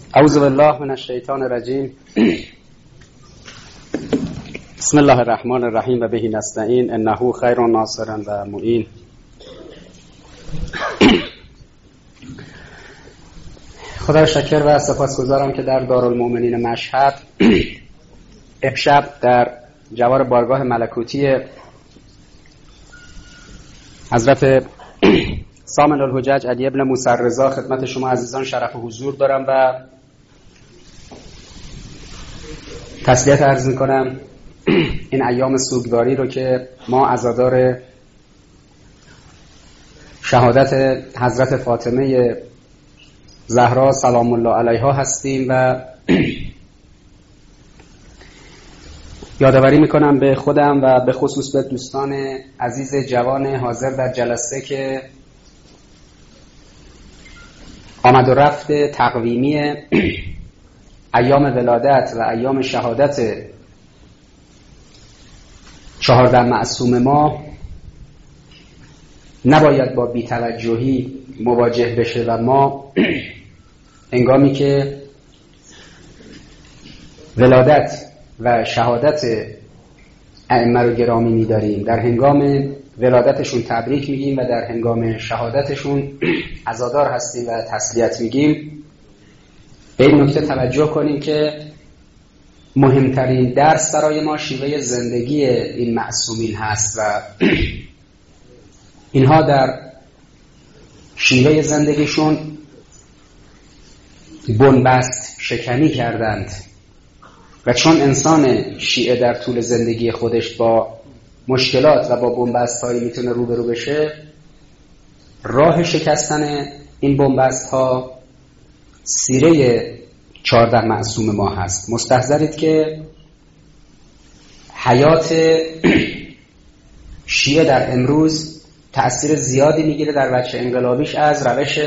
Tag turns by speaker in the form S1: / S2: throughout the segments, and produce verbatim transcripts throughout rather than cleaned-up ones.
S1: اعوذ بالله من الشیطان الرجیم. بسم الله الرحمن الرحیم و به نستعین انه خیر ناصر و معین. خدا شکر و سپاسگزارم که در دارالمؤمنین مشهد امشب در جوار بارگاه ملکوتی حضرت سامن الحجج علی ابن موسی الرضا خدمت شما عزیزان شرف و حضور دارم و تسلیت عرض میکنم این ایام سوگواری رو که ما عزادار شهادت حضرت فاطمه زهرا سلام الله علیها هستیم و یادآوری میکنم به خودم و به خصوص به دوستان عزیز جوان حاضر در جلسه که آمد و رفت تقویمی ایام ولادت و ایام شهادت چهارده معصوم ما نباید با بی‌توجهی مواجه بشه و ما هنگامی که ولادت و شهادت ائمه رو گرامی می‌داریم در هنگام ولادتشون تبریک میگیم و در هنگام شهادتشون عزادار هستیم و تسلیت میگیم، به این نکته توجه کنیم که مهمترین درس برای ما شیوه زندگی این معصومین هست و اینها در شیوه زندگیشون بنبست شکنی کردند و چون انسان شیعه در طول زندگی خودش با مشکلات و با بنبست هایی میتونه روبرو بشه، راه شکستن این بنبست ها سیره چهارده معصوم ما هست. مستحضرید که حیات شیعه در امروز تأثیر زیادی میگیره در وجه انقلابیش از روش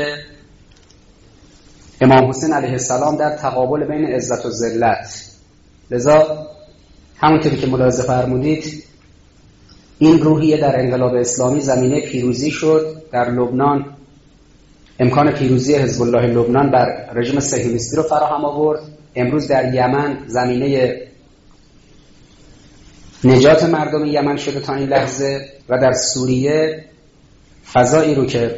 S1: امام حسین علیه السلام در تقابل بین عزت و ذلت. لذا همونطوری که ملاحظه فرمودید این روحیه در انقلاب اسلامی زمینه پیروزی شد. در لبنان امکان پیروزی حزب الله لبنان بر رژیم صهیونیستی رو فراهم آورد. امروز در یمن زمینه نجات مردم یمن شده تا این لحظه و در سوریه فضایی رو که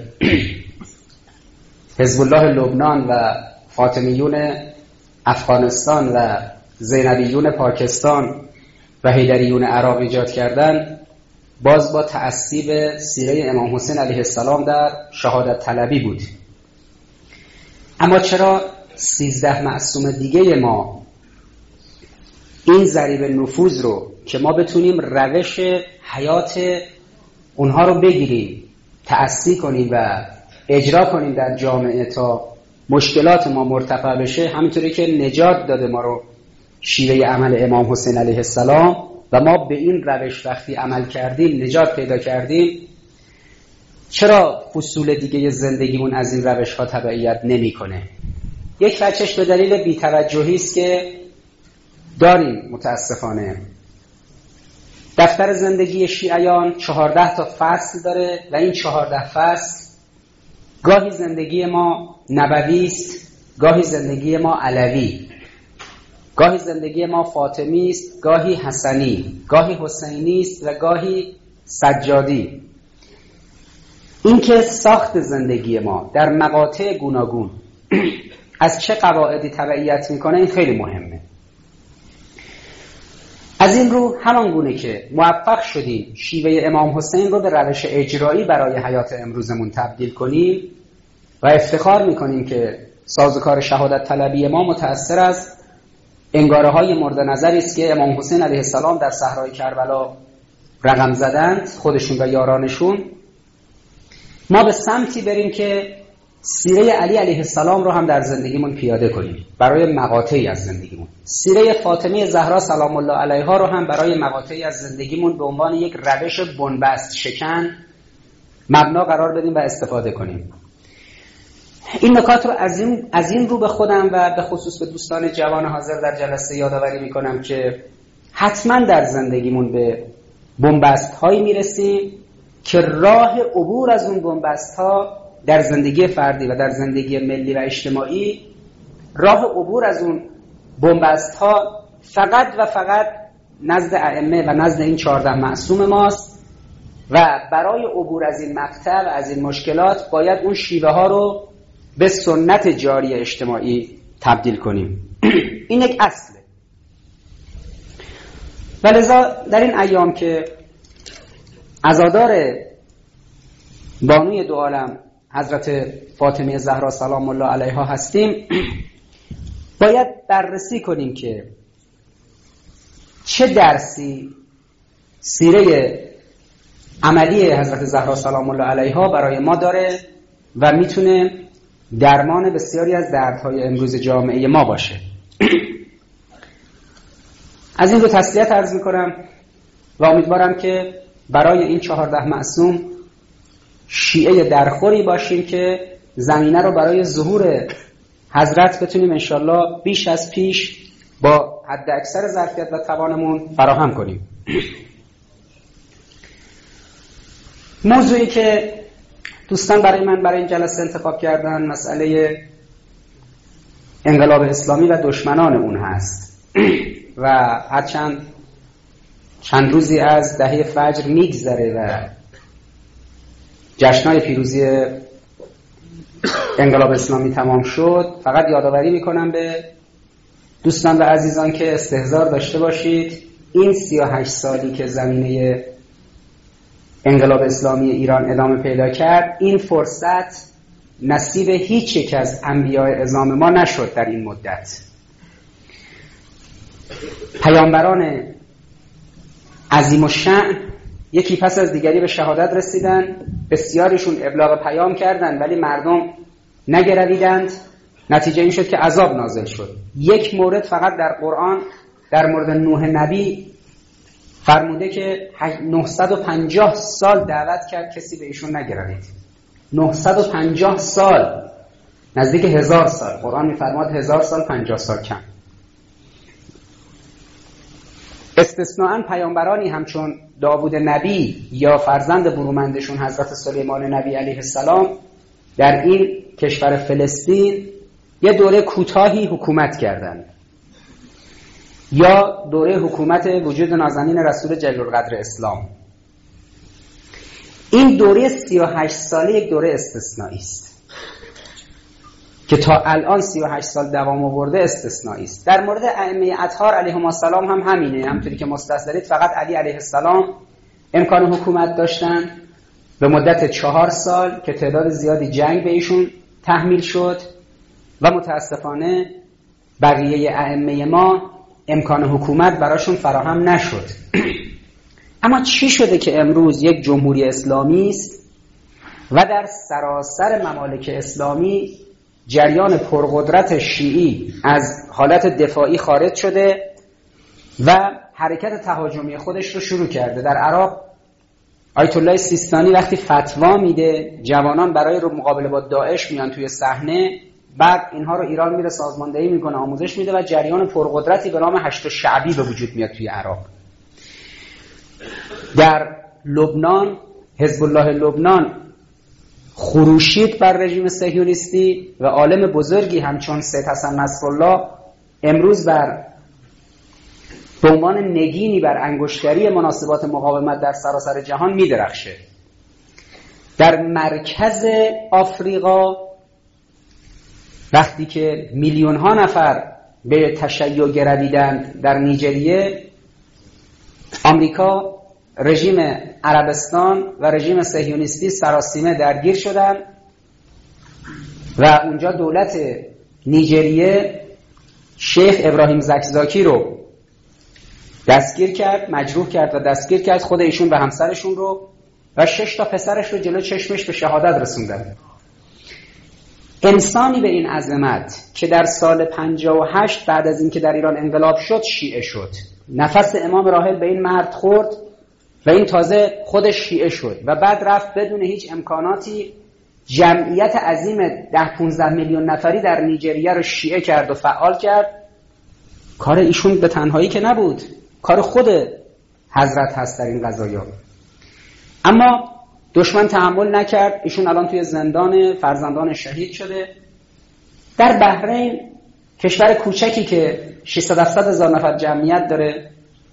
S1: حزب الله لبنان و فاطمیون افغانستان و زینبیون پاکستان و حیدریون عراق ایجاد کردن، باز با تعصیب سیره امام حسین علیه السلام در شهادت طلبی بود. اما چرا سیزده معصوم دیگه ما این ضریب نفوذ رو که ما بتونیم روش حیات اونها رو بگیریم، تأسیس کنیم و اجرا کنیم در جامعه تا مشکلات ما مرتفع بشه، همینطوری که نجات داده ما رو شیوه عمل امام حسین علیه السلام و ما به این روش وقتی عمل کردیم نجات پیدا کردیم، چرا فصول دیگه زندگیمون از این روش ها تبعیت نمی کنه؟ یک بچش به دلیل بی‌توجهی است که داریم. متاسفانه دفتر زندگی شیعیان چهارده تا فصل داره و این چهارده فصل گاهی زندگی ما نبوی است، گاهی زندگی ما علوی، گاهی زندگی ما فاطمی است، گاهی حسنی، گاهی حسینی است و گاهی سجادی. این که ساخت زندگی ما در مقاطع گوناگون از چه قواعدی تبعیت میکنه این خیلی مهمه. از این رو همان گونه که موفق شدیم شیوه امام حسین رو به روش اجرایی برای حیات امروزمون تبدیل کنیم و افتخار میکنیم که سازوکار شهادت طلبی ما متأثر از انگاره های مورد نظری است که امام حسین علیه السلام در صحرای کربلا رقم زدند، خودشون و یارانشون. ما به سمتی بریم که سیره علی علیه السلام رو هم در زندگیمون پیاده کنیم برای مقاطعی از زندگیمون، سیره فاطمه زهرا سلام الله علیها رو هم برای مقاطعی از زندگیمون به عنوان یک روش بنبست شکن مبنا قرار بدیم و استفاده کنیم. این نکات رو از این, از این رو به خودم و به خصوص به دوستان جوان حاضر در جلسه یادآوری میکنم که حتما در زندگیمون به بنبست هایی میرسیم که راه عبور از اون بنبست ها در زندگی فردی و در زندگی ملی و اجتماعی راه عبور از اون بنبست ها فقط و فقط نزد ائمه و نزد این چهارده معصوم ماست و برای عبور از این مقطع و از این مشکلات باید اون شیوه ها رو به سنت جاری اجتماعی تبدیل کنیم. این یک اصله. و لذا در این ایام که عزادار بانوی دو عالم حضرت فاطمه زهرا سلام الله علیها هستیم، باید بررسی کنیم که چه درسی سیره عملی حضرت زهرا سلام الله علیها برای ما داره و میتونه درمان بسیاری از دردهای امروز جامعه ما باشه. از این رو تسلیت عرض میکنم و امیدوارم که برای این چهارده معصوم شیعه درخوری باشیم که زمینه رو برای ظهور حضرت بتونیم انشالله بیش از پیش با حد اکثر ظرفیت و توانمون فراهم کنیم. موضوعی که دوستان برای من برای این جلسه انتخاب کردن مسئله انقلاب اسلامی و دشمنان اون هست و هرچند چند روزی از دهه فجر میگذره و جشن‌های پیروزی انقلاب اسلامی تمام شد، فقط یادآوری میکنم به دوستان و عزیزان که استحضار داشته باشید این سی و هشت سالی که زمینه انقلاب اسلامی ایران ادامه پیدا کرد، این فرصت نصیب هیچ یک از انبیاء عظام ما نشد. در این مدت پیامبران عظیم الشأن یکی پس از دیگری به شهادت رسیدن، بسیاریشون ابلاغ پیام کردند ولی مردم نگرویدند، نتیجه این شد که عذاب نازل شد. یک مورد فقط در قرآن در مورد نوح نبی فرموده که نهصد و پنجاه سال دعوت کرد کسی به ایشون نگروید. نهصد و پنجاه سال، نزدیک هزار سال. قرآن میفرماد هزار سال، پنجاه سال کم. استثناءً پیامبرانی همچون داوود نبی یا فرزند برومندشون حضرت سلیمان نبی علیه السلام در این کشور فلسطین یه دوره کوتاهی حکومت کردند، یا دوره حکومت وجود نازنین رسول جلیل القدر اسلام. این دوره سی و هشت ساله یک دوره استثنایی است که تا الان سی و هشت سال دوام آورده استثنایی است. در مورد ائمه اطهار علیهم السلام هم همینه. همونطوری که مستحضرید فقط علی علیه السلام امکان حکومت داشتن به مدت چهار سال که تعداد زیادی جنگ به ایشون تحمیل شد و متاسفانه بقیه ائمه ما امکان حکومت براشون فراهم نشد. اما چی شده که امروز یک جمهوری اسلامی است و در سراسر ممالک اسلامی جریان پرقدرت شیعی از حالت دفاعی خارج شده و حرکت تهاجمی خودش رو شروع کرده؟ در عراق آیت الله سیستانی وقتی فتوا میده جوانان برای رو مقابله با داعش میان توی صحنه، بعد اینها رو ایران میره سازماندهی میکنه، آموزش میده و جریان پرقدرتی به نام هشت شعبی به وجود میاد توی عراق. در لبنان حزب الله لبنان خروشید بر رژیم صهیونیستی و عالم بزرگی همچون سید حسن نصرالله امروز بر به عنوان نگینی بر انگشتری مناسبات مقاومت در سراسر جهان میدرخشه. در مرکز آفریقا وقتی که میلیون ها نفر به تشیع گرویدند در نیجریه، آمریکا، رژیم عربستان و رژیم صهیونیستی سراسیمه درگیر شدند و اونجا دولت نیجریه شیخ ابراهیم زکزاکی رو دستگیر کرد، مجروح کرد و دستگیر کرد، خود ایشون و همسرشون رو و شش تا پسرش رو جلو چشمش به شهادت رسوندن. انسانی به این عظمت که در سال پنجاه و هشت بعد از اینکه در ایران انقلاب شد شیعه شد، نفس امام راحل به این مرد خورد و این تازه خودش شیعه شد و بعد رفت بدون هیچ امکاناتی جمعیت عظیم ده پونزده میلیون نفری در نیجریه رو شیعه کرد و فعال کرد. کار ایشون به تنهایی که نبود، کار خود حضرت هست در این قضایا. اما دشمن تحمل نکرد، ایشون الان توی زندان، فرزندان شهید شده. در بحرین کشور کوچکی که ششصد هفتصد هزار نفر جمعیت داره.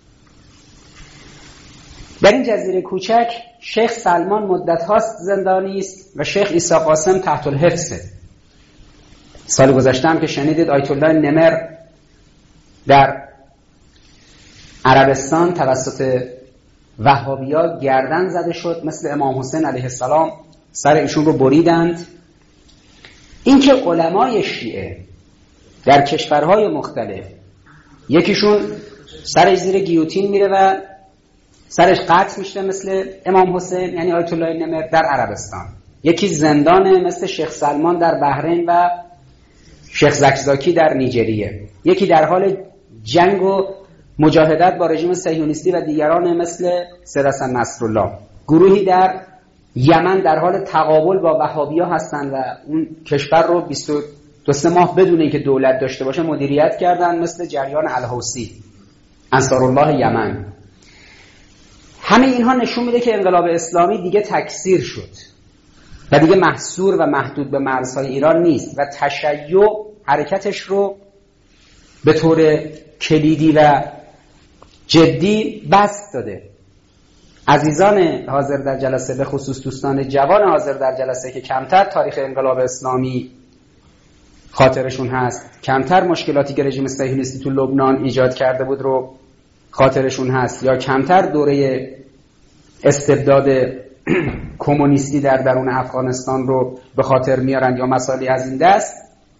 S1: در این جزیره کوچک شیخ سلمان مدت هاست زندانی است و شیخ عیسی قاسم تحت الحبسه. سال گذشته هم که شنیدید آیت الله نمر در عربستان توسط وهابیا گردن زده شد، مثل امام حسین علیه السلام سر ایشون رو بریدند. اینکه علمای شیعه در کشورهای مختلف یکیشون سرش زیر گیوتین میره و سرش قطع میشه مثل امام حسین یعنی آیت الله نمر در عربستان، یکی زندانه مثل شیخ سلمان در بحرین و شیخ زکزاکی در نیجریه، یکی در حال جنگ و مجاهدت با رژیم صهیونیستی و دیگران مثل سید حسن نصرالله، گروهی در یمن در حال تقابل با وهابیا هستند و اون کشور رو بیست و دو ماه بدون اینکه دولت داشته باشه مدیریت کردن، مثل جریان الحوثی انصارالله یمن. همه اینها نشون میده که انقلاب اسلامی دیگه تکثیر شد و دیگه محصور و محدود به مرزهای ایران نیست و تشیع حرکتش رو به طور کلیدی و جدی بست داده. عزیزان حاضر در جلسه، به خصوص دوستان جوان حاضر در جلسه که کمتر تاریخ انقلاب اسلامی خاطرشون هست، کمتر مشکلاتی که رژیم صهیونیستی تو لبنان ایجاد کرده بود رو خاطرشون هست، یا کمتر دوره استبداد کمونیستی در درون افغانستان رو به خاطر میارن یا مسائلی از این دست،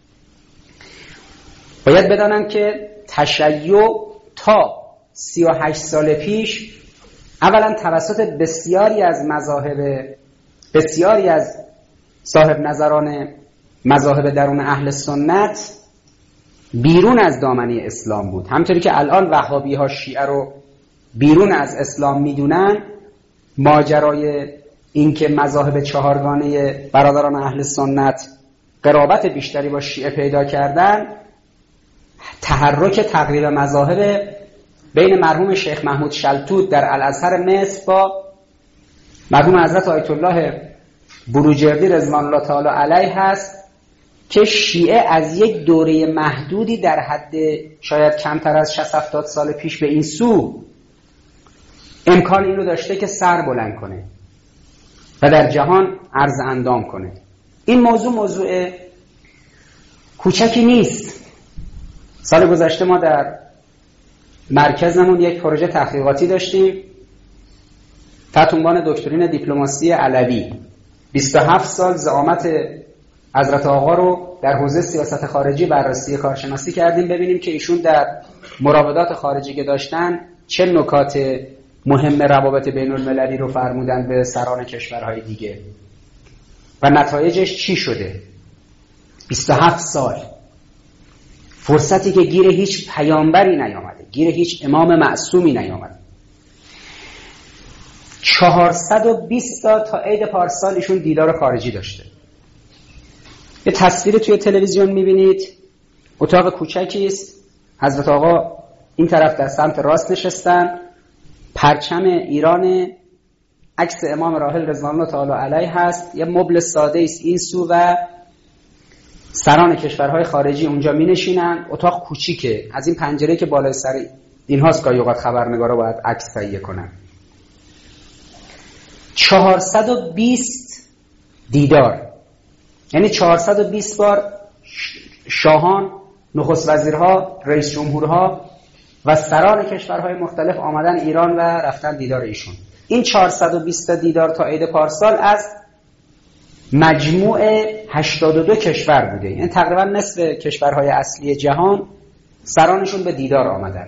S1: باید بدانند که تشیع تا سی و هشت سال پیش اولا توسط بسیاری از مذاهب بسیاری از صاحب نظران مذاهب درون اهل سنت بیرون از دامنه اسلام بود. همونطوری که الان وهابی ها شیعه رو بیرون از اسلام میدونن، ماجرای این که مذاهب چهارگانه برادران اهل سنت قرابت بیشتری با شیعه پیدا کردن، تحرک تقریب مذاهب بین مرحوم شیخ محمود شلتوت در الازهر مصر با مرحوم حضرت آیت الله بروجردی رضوان الله تعالی علیه هست که شیعه از یک دوره محدودی در حد شاید کمتر از شصت هفتاد سال پیش به این سو امکان این رو داشته که سر بلند کنه و در جهان عرض اندام کنه. این موضوع موضوع کوچکی نیست. سال گذشته ما در مرکزمون یک پروژه تحقیقاتی داشتیم تحت عنوان دکترین دیپلماسی علوی. بیست و هفت سال زعامت حضرت آقا رو در حوزه سیاست خارجی بررسی کارشناسی کردیم، ببینیم که ایشون در مراودات خارجی که داشتن چه نکات مهم روابط بین المللی رو فرمودن به سران کشورهای دیگه و نتایجش چی شده. بیست و هفت سال فرصتی که گیر هیچ پیامبری نیامده، گیر هیچ امام معصومی نیامده. چهارصد و بیست تا تا عید پارسال ایشون دیدار خارجی داشته. یه تصویر توی تلویزیون میبینید، اتاق کوچکی است، حضرت آقا این طرف در سمت راست نشستن، پرچم ایران، عکس امام راحل رضوان الله تعالی علیه هست، یه مبل ساده است این سو و سران کشورهای خارجی اونجا می نشینن. اتاق کوچیکه، از این پنجره که بالای سر این هاست گاهی اوقات خبرنگارا باید عکس تهیه کنن. چهارصد و بیست دیدار، یعنی چهارصد و بیست بار شاهان، نخست وزیرها، رئیس جمهورها و سران کشورهای مختلف آمدن ایران و رفتن دیدار ایشون. این چهارصد و بیست تا دیدار تا عید پارسال از مجموع هشتاد و دو کشور بوده، یعنی تقریبا نصف کشورهای اصلی جهان سرانشون به دیدار آمدن.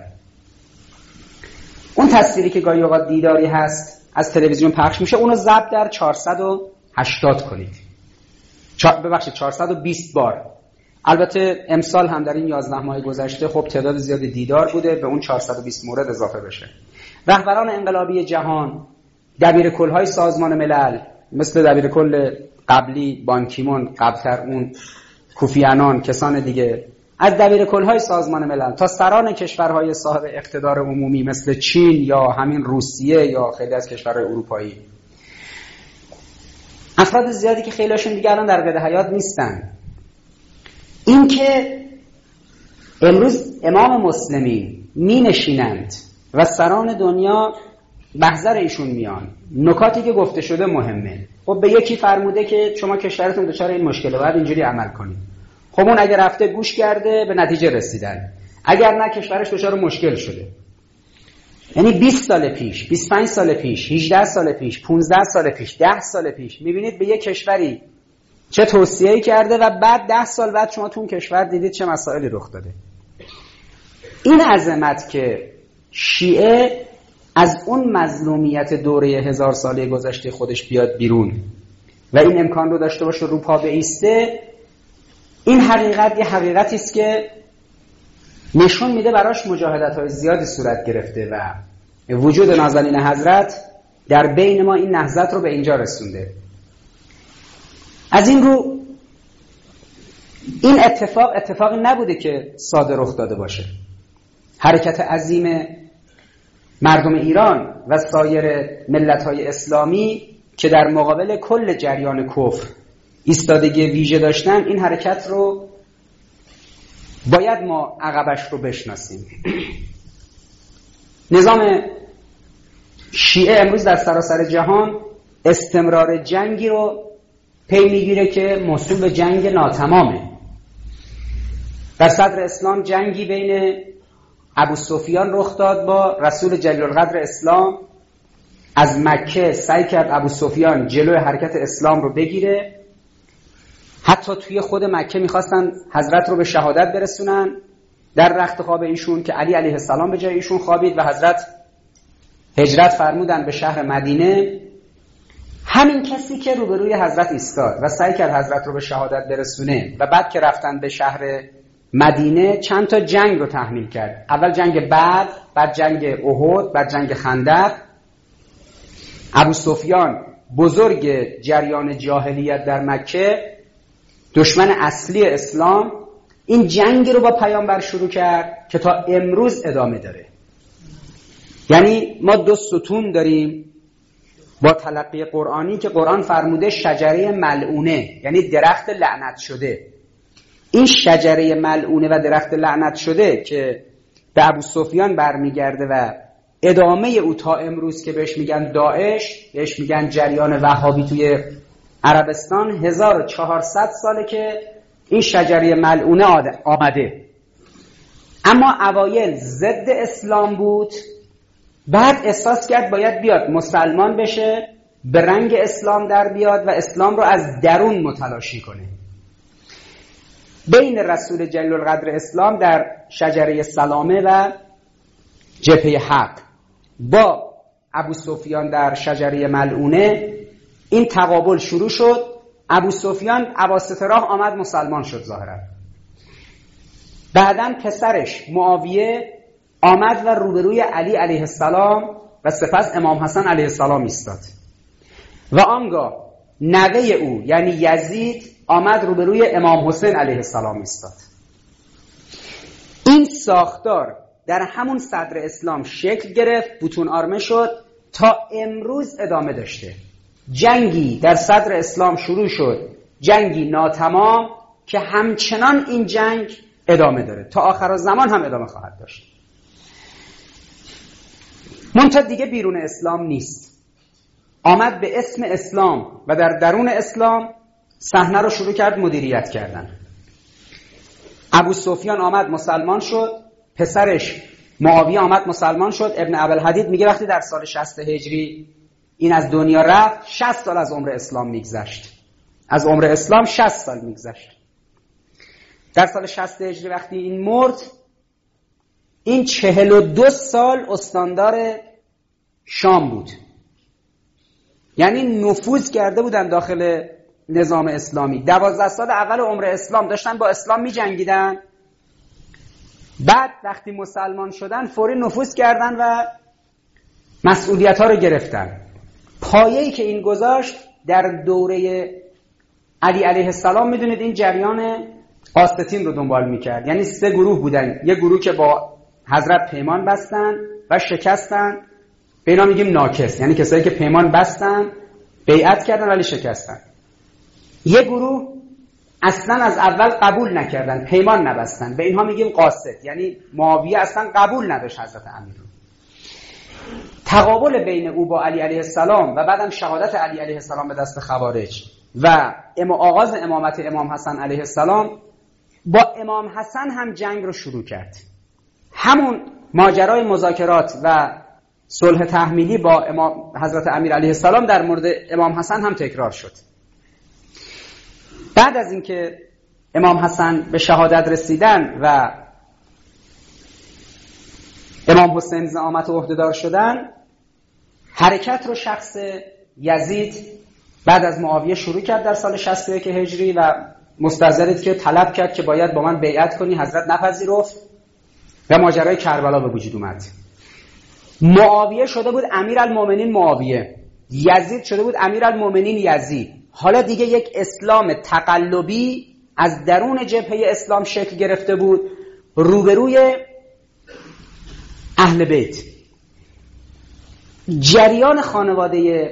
S1: اون تصویری که گاهی اوقات دیداری هست از تلویزیون پخش میشه، اونو ضرب در چهارصد و هشتاد کنید، ببخشید چهارصد و بیست بار. البته امسال هم در این یازده ماه گذشته خب تعداد زیادی دیدار بوده، به اون چهارصد و بیست مورد اضافه بشه. رهبران انقلابی جهان، دبیرکل‌های سازمان ملل مثل دبیرکل قبلی بان کی مون، قبلتر اون کوفی عنان، کسان دیگه، از دبیرکل‌های سازمان ملل تا سران کشورهای صاحب اقتدار عمومی مثل چین یا همین روسیه یا خیلی از کشورهای اروپایی، افراد زیادی که خیلیشون دیگه الان در قید حیات نیستن، این که امروز امام مسلمین می نشینند و سران دنیا محضر ایشون میان. نکاتی که گفته شده مهمه. خب به یکی فرموده که شما کشورتون دچار این مشکله، باید اینجوری عمل کنید. خب اون اگر رفته گوش کرده به نتیجه رسیدن، اگر نه کشورش دچار مشکل شده. یعنی بیست سال پیش، بیست و پنج سال پیش، هجده سال پیش، پانزده سال پیش، ده سال پیش میبینید به یک کشوری چه توصیه‌ای کرده و بعد ده سال بعد شما تو اون کشور دیدید چه مسائلی رخ داده. این عظمت که شیعه از اون مظلومیت دوره هزار ساله گذشته خودش بیاد بیرون و این امکان رو داشته باشه رو پا بایسته، این حقیقت یه حقیقتی است که نشون میده براش مجاهدت‌های زیادی صورت گرفته و وجود نازنین حضرت در بین ما این نهضت رو به اینجا رسونده. از این رو این اتفاق اتفاقی نبوده که ساده رخ داده باشه. حرکت عظیم مردم ایران و سایر ملت‌های اسلامی که در مقابل کل جریان کفر ایستادگی ویژه داشتن، این حرکت رو باید ما عقبش رو بشناسیم. نظام شیعه امروز در سراسر جهان استمرار جنگی رو پی میگیره که موسوم به جنگ ناتمامه. در صدر اسلام جنگی بین ابو سفیان رخ داد با رسول جلیل القدر اسلام. از مکه سعی کرد ابو سفیان جلوی حرکت اسلام رو بگیره. حتی توی خود مکه میخواستن حضرت رو به شهادت برسونن. در رخت خواب ایشون که علی علیه السلام به جای ایشون خوابید و حضرت هجرت فرمودن به شهر مدینه، همین کسی که روبروی حضرت ایستاد و سعی کرد حضرت رو به شهادت برسونه و بعد که رفتن به شهر مدینه چند تا جنگ رو تحمیل کرد. اول جنگ بدر، بعد جنگ احد، بعد جنگ خندق. ابو سفیان بزرگ جریان جاهلیت در مکه، دشمن اصلی اسلام، این جنگی رو با پیامبر شروع کرد که تا امروز ادامه داره. یعنی ما دو ستون داریم با تلقی قرآنی که قرآن فرموده شجره ملعونه، یعنی درخت لعنت شده. این شجره ملعونه و درخت لعنت شده که به ابو سفیان برمیگرده و ادامه او تا امروز که بهش میگن داعش، بهش میگن جریان وهابی توی عربستان، هزار و چهارصد ساله که این شجره ملعونه آمده. اما اوایل ضد اسلام بود، بعد احساس کرد باید بیاد مسلمان بشه، به رنگ اسلام در بیاد و اسلام رو از درون متلاشی کنه. بین رسول جلیل القدر اسلام در شجره سلامه و جبهه حق با ابو سفیان در شجره ملعونه این تقابل شروع شد. ابو سفیان اواسط راه آمد مسلمان شد ظاهرا. بعداً پسرش معاویه آمد و روبروی علی علیه السلام و سپس امام حسن علیه السلام ایستاد و آنگاه نوه او یعنی یزید آمد روبروی امام حسین علیه السلام ایستاد. این ساختار در همون صدر اسلام شکل گرفت، بطون آرمه شد، تا امروز ادامه داشته. جنگی در صدر اسلام شروع شد، جنگی ناتمام که همچنان این جنگ ادامه داره، تا آخر زمان هم ادامه خواهد داشت. منتها دیگه بیرون اسلام نیست، آمد به اسم اسلام و در درون اسلام صحنه رو شروع کرد مدیریت کردن. ابو سفیان آمد مسلمان شد، پسرش معاویه آمد مسلمان شد. ابن ابوالحدید میگه وقتی در سال شصت هجری این از دنیا رفت، شصت سال از عمر اسلام میگذشت. از عمر اسلام شصت سال میگذشت. در سال شصت هجری وقتی این مرد، این چهل و دو سال استاندار شام بود. یعنی نفوذ کرده بودن داخل نظام اسلامی. دوازده سال اول عمر اسلام داشتن با اسلام می جنگیدن. بعد وقتی مسلمان شدن فوری نفوذ کردن و مسئولیت ها رو گرفتن. پایه‌ای که این گذاشت در دوره علی علیه السلام، میدونید این جریان قاسطین رو دنبال میکرد. یعنی سه گروه بودن. یه گروه که با حضرت پیمان بستن و شکستن، به اینا میگیم ناکس، یعنی کسایی که پیمان بستن، بیعت کردن ولی شکستن. یه گروه اصلا از اول قبول نکردن، پیمان نبستن. به اینها میگیم قاصد، یعنی معاویه اصلا قبول نداشت حضرت امیر رو. تقابل بین او با علی علیه السلام و بعدم شهادت علی علیه السلام به دست خوارج و آغاز امامت امام حسن علیه السلام، با امام حسن هم جنگ رو شروع کرد. همون ماجرای مذاکرات و صلح تحمیلی با امام حضرت امیر علیه السلام در مورد امام حسن هم تکرار شد. بعد از اینکه امام حسن به شهادت رسیدن و امام حسین زعامت و عهدهدار شدن، حرکت رو شخص یزید بعد از معاویه شروع کرد در سال شصت و یک هجری و مستظهرید که طلب کرد که باید با من بیعت کنی، حضرت نپذیرفت و ماجرای کربلا به وجود اومد. معاویه شده بود امیرالمومنین معاویه، یزید شده بود امیرالمومنین یزید. حالا دیگه یک اسلام تقلبی از درون جبهه اسلام شکل گرفته بود روبروی اهل بیت. جریان خانواده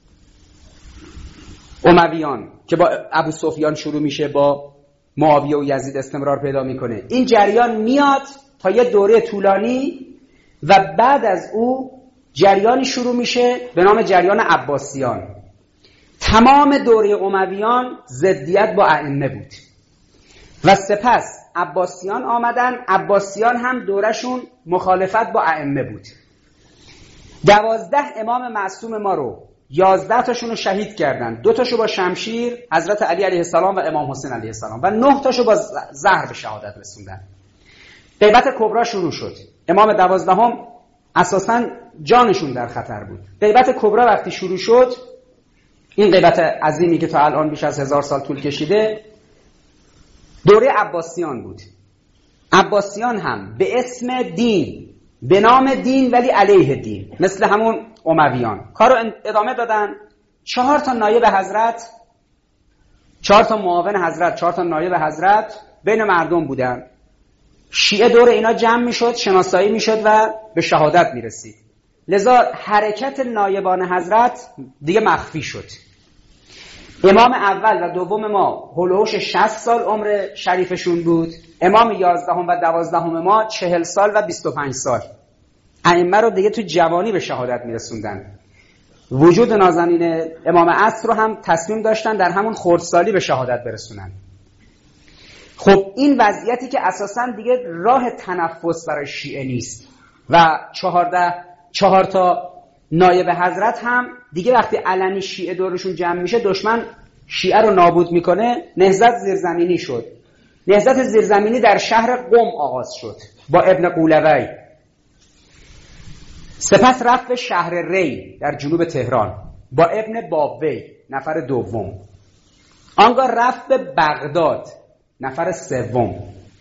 S1: امویان که با ابو سفیان شروع میشه، با معاویه و یزید استمرار پیدا میکنه، این جریان میاد تا یه دوره طولانی و بعد از او جریانی شروع میشه به نام جریان عباسیان. تمام دوره امویان ضدیت با ائمه بود و سپس عباسیان آمدن. عباسیان هم دورشون مخالفت با ائمه بود. دوازده امام معصوم ما رو یازده تاشون رو شهید کردن، دو تاشو با شمشیر حضرت علی علیه السلام و امام حسین علیه السلام و نه تاشو با زهر به شهادت رسوندن. غیبت کبرا شروع شد. امام دوازدهم اساساً جانشون در خطر بود. غیبت کبرا وقتی شروع شد، این غیبت عظیمی که تا الان بیش از هزار سال طول کشیده، دوره عباسیان بود. عباسیان هم به اسم دین، به نام دین ولی علیه دین، مثل همون امویان کارو ادامه دادن. چهار تا نایب حضرت، چهار تا معاون حضرت، چهار تا نایب حضرت بین مردم بودن. شیعه دور اینا جمع میشد، شناسایی میشد و به شهادت میرسید. لذا حرکت نایبان حضرت دیگه مخفی شد. امام اول و دوم ما هولوش شصت سال عمر شریفشون بود. امام یازدهم و دوازدهم ما چهل سال و بیست و پنج سال. ائمه رو دیگه تو جوانی به شهادت میرسوندن. وجود نازنین امام عصر رو هم تصمیم داشتن در همون خردسالی به شهادت برسونن. خب این وضعیتی که اساساً دیگه راه تنفس برای شیعه نیست و چهارده چهار تا نایب حضرت هم دیگه وقتی علنی شیعه دورشون جمع میشه دشمن شیعه رو نابود میکنه، نهضت زیرزمینی شد. نهضت زیرزمینی در شهر قم آغاز شد با ابن قولوی. سپس رفت به شهر ری در جنوب تهران با ابن بابوی نفر دوم. آنگاه رفت به بغداد نفر سوم،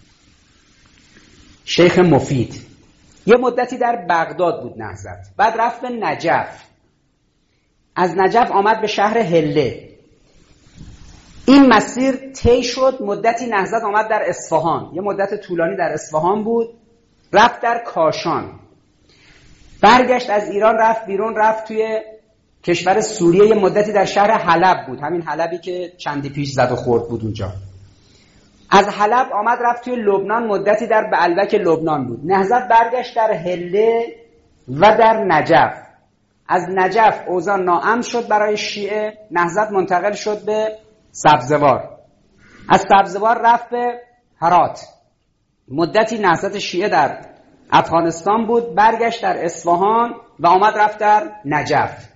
S1: شیخ مفید. یه مدتی در بغداد بود نهضت. بعد رفت به نجف. از نجف آمد به شهر هله. این مسیر طی شد. مدتی نهضت آمد در اصفهان. یه مدت طولانی در اصفهان بود. رفت در کاشان. برگشت از ایران، رفت بیرون، رفت توی کشور سوریه. یه مدتی در شهر حلب بود، همین حلبی که چندی پیش زد و خورد بود اونجا. از حلب آمد رفت توی لبنان، مدتی در بعلبک لبنان بود. نهضت برگشت در هله و در نجف. از نجف اوضاع ناامن شد برای شیعه. نهضت منتقل شد به سبزوار. از سبزوار رفت به هرات. مدتی نهضت شیعه در افغانستان بود. برگشت در اصفهان و آمد رفت در نجف.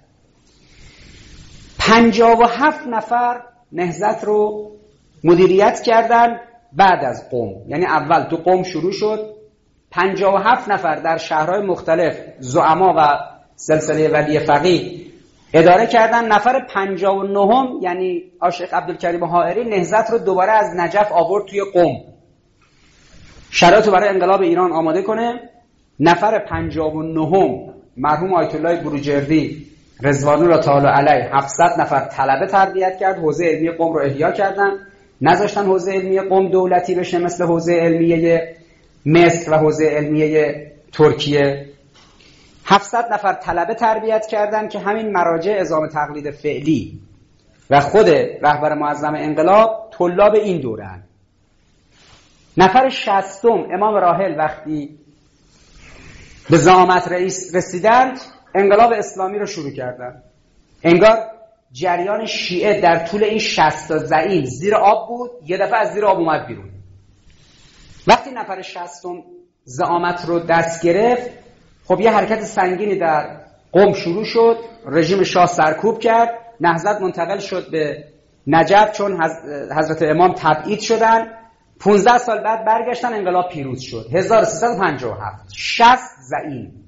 S1: پنجاه و هفت نفر نهضت رو مدیریت کردن بعد از قم. یعنی اول تو قم شروع شد، پنجاه و هفت نفر در شهرهای مختلف زعما و سلسله ولی فقیه اداره کردن. نفر پنجاه و نهم یعنی عاشق عبدالکریم حائری نهضت رو دوباره از نجف آورد توی قم، شرایط رو برای انقلاب ایران آماده کنه. نفر پنجاه و نهم مرحوم آیت الله بروجردی رضوان الله تعالی علیه هفتصد نفر طلبه تربیت کرد. حوزه علمی قم رو احیا کردن، نذاشتن حوزه علمی قم دولتی بشه مثل حوزه علمیه مصر و حوزه علمیه ترکیه. هفتصد نفر طلبه تربیت کردن که همین مراجع اعزام تقلید فعلی و خود رهبر معظم انقلاب طلاب این دوره‌اند. نفر شصتم امام راحل وقتی به زعامت رئیس رسیدند، انقلاب اسلامی رو شروع کردند. انگار جریان شیعه در طول این شصت تا زعیم زیر آب بود، یه دفعه از زیر آب اومد بیرون. وقتی نفر شصتم زعامت رو دست گرفت، خب یه حرکت سنگینی در قم شروع شد، رژیم شاه سرکوب کرد، نهضت منتقل شد به نجف چون حضرت امام تبعید شدن. پانزده سال بعد برگشتن، انقلاب پیروز شد. هزار و سیصد و پنجاه و هفت شصت زعیم.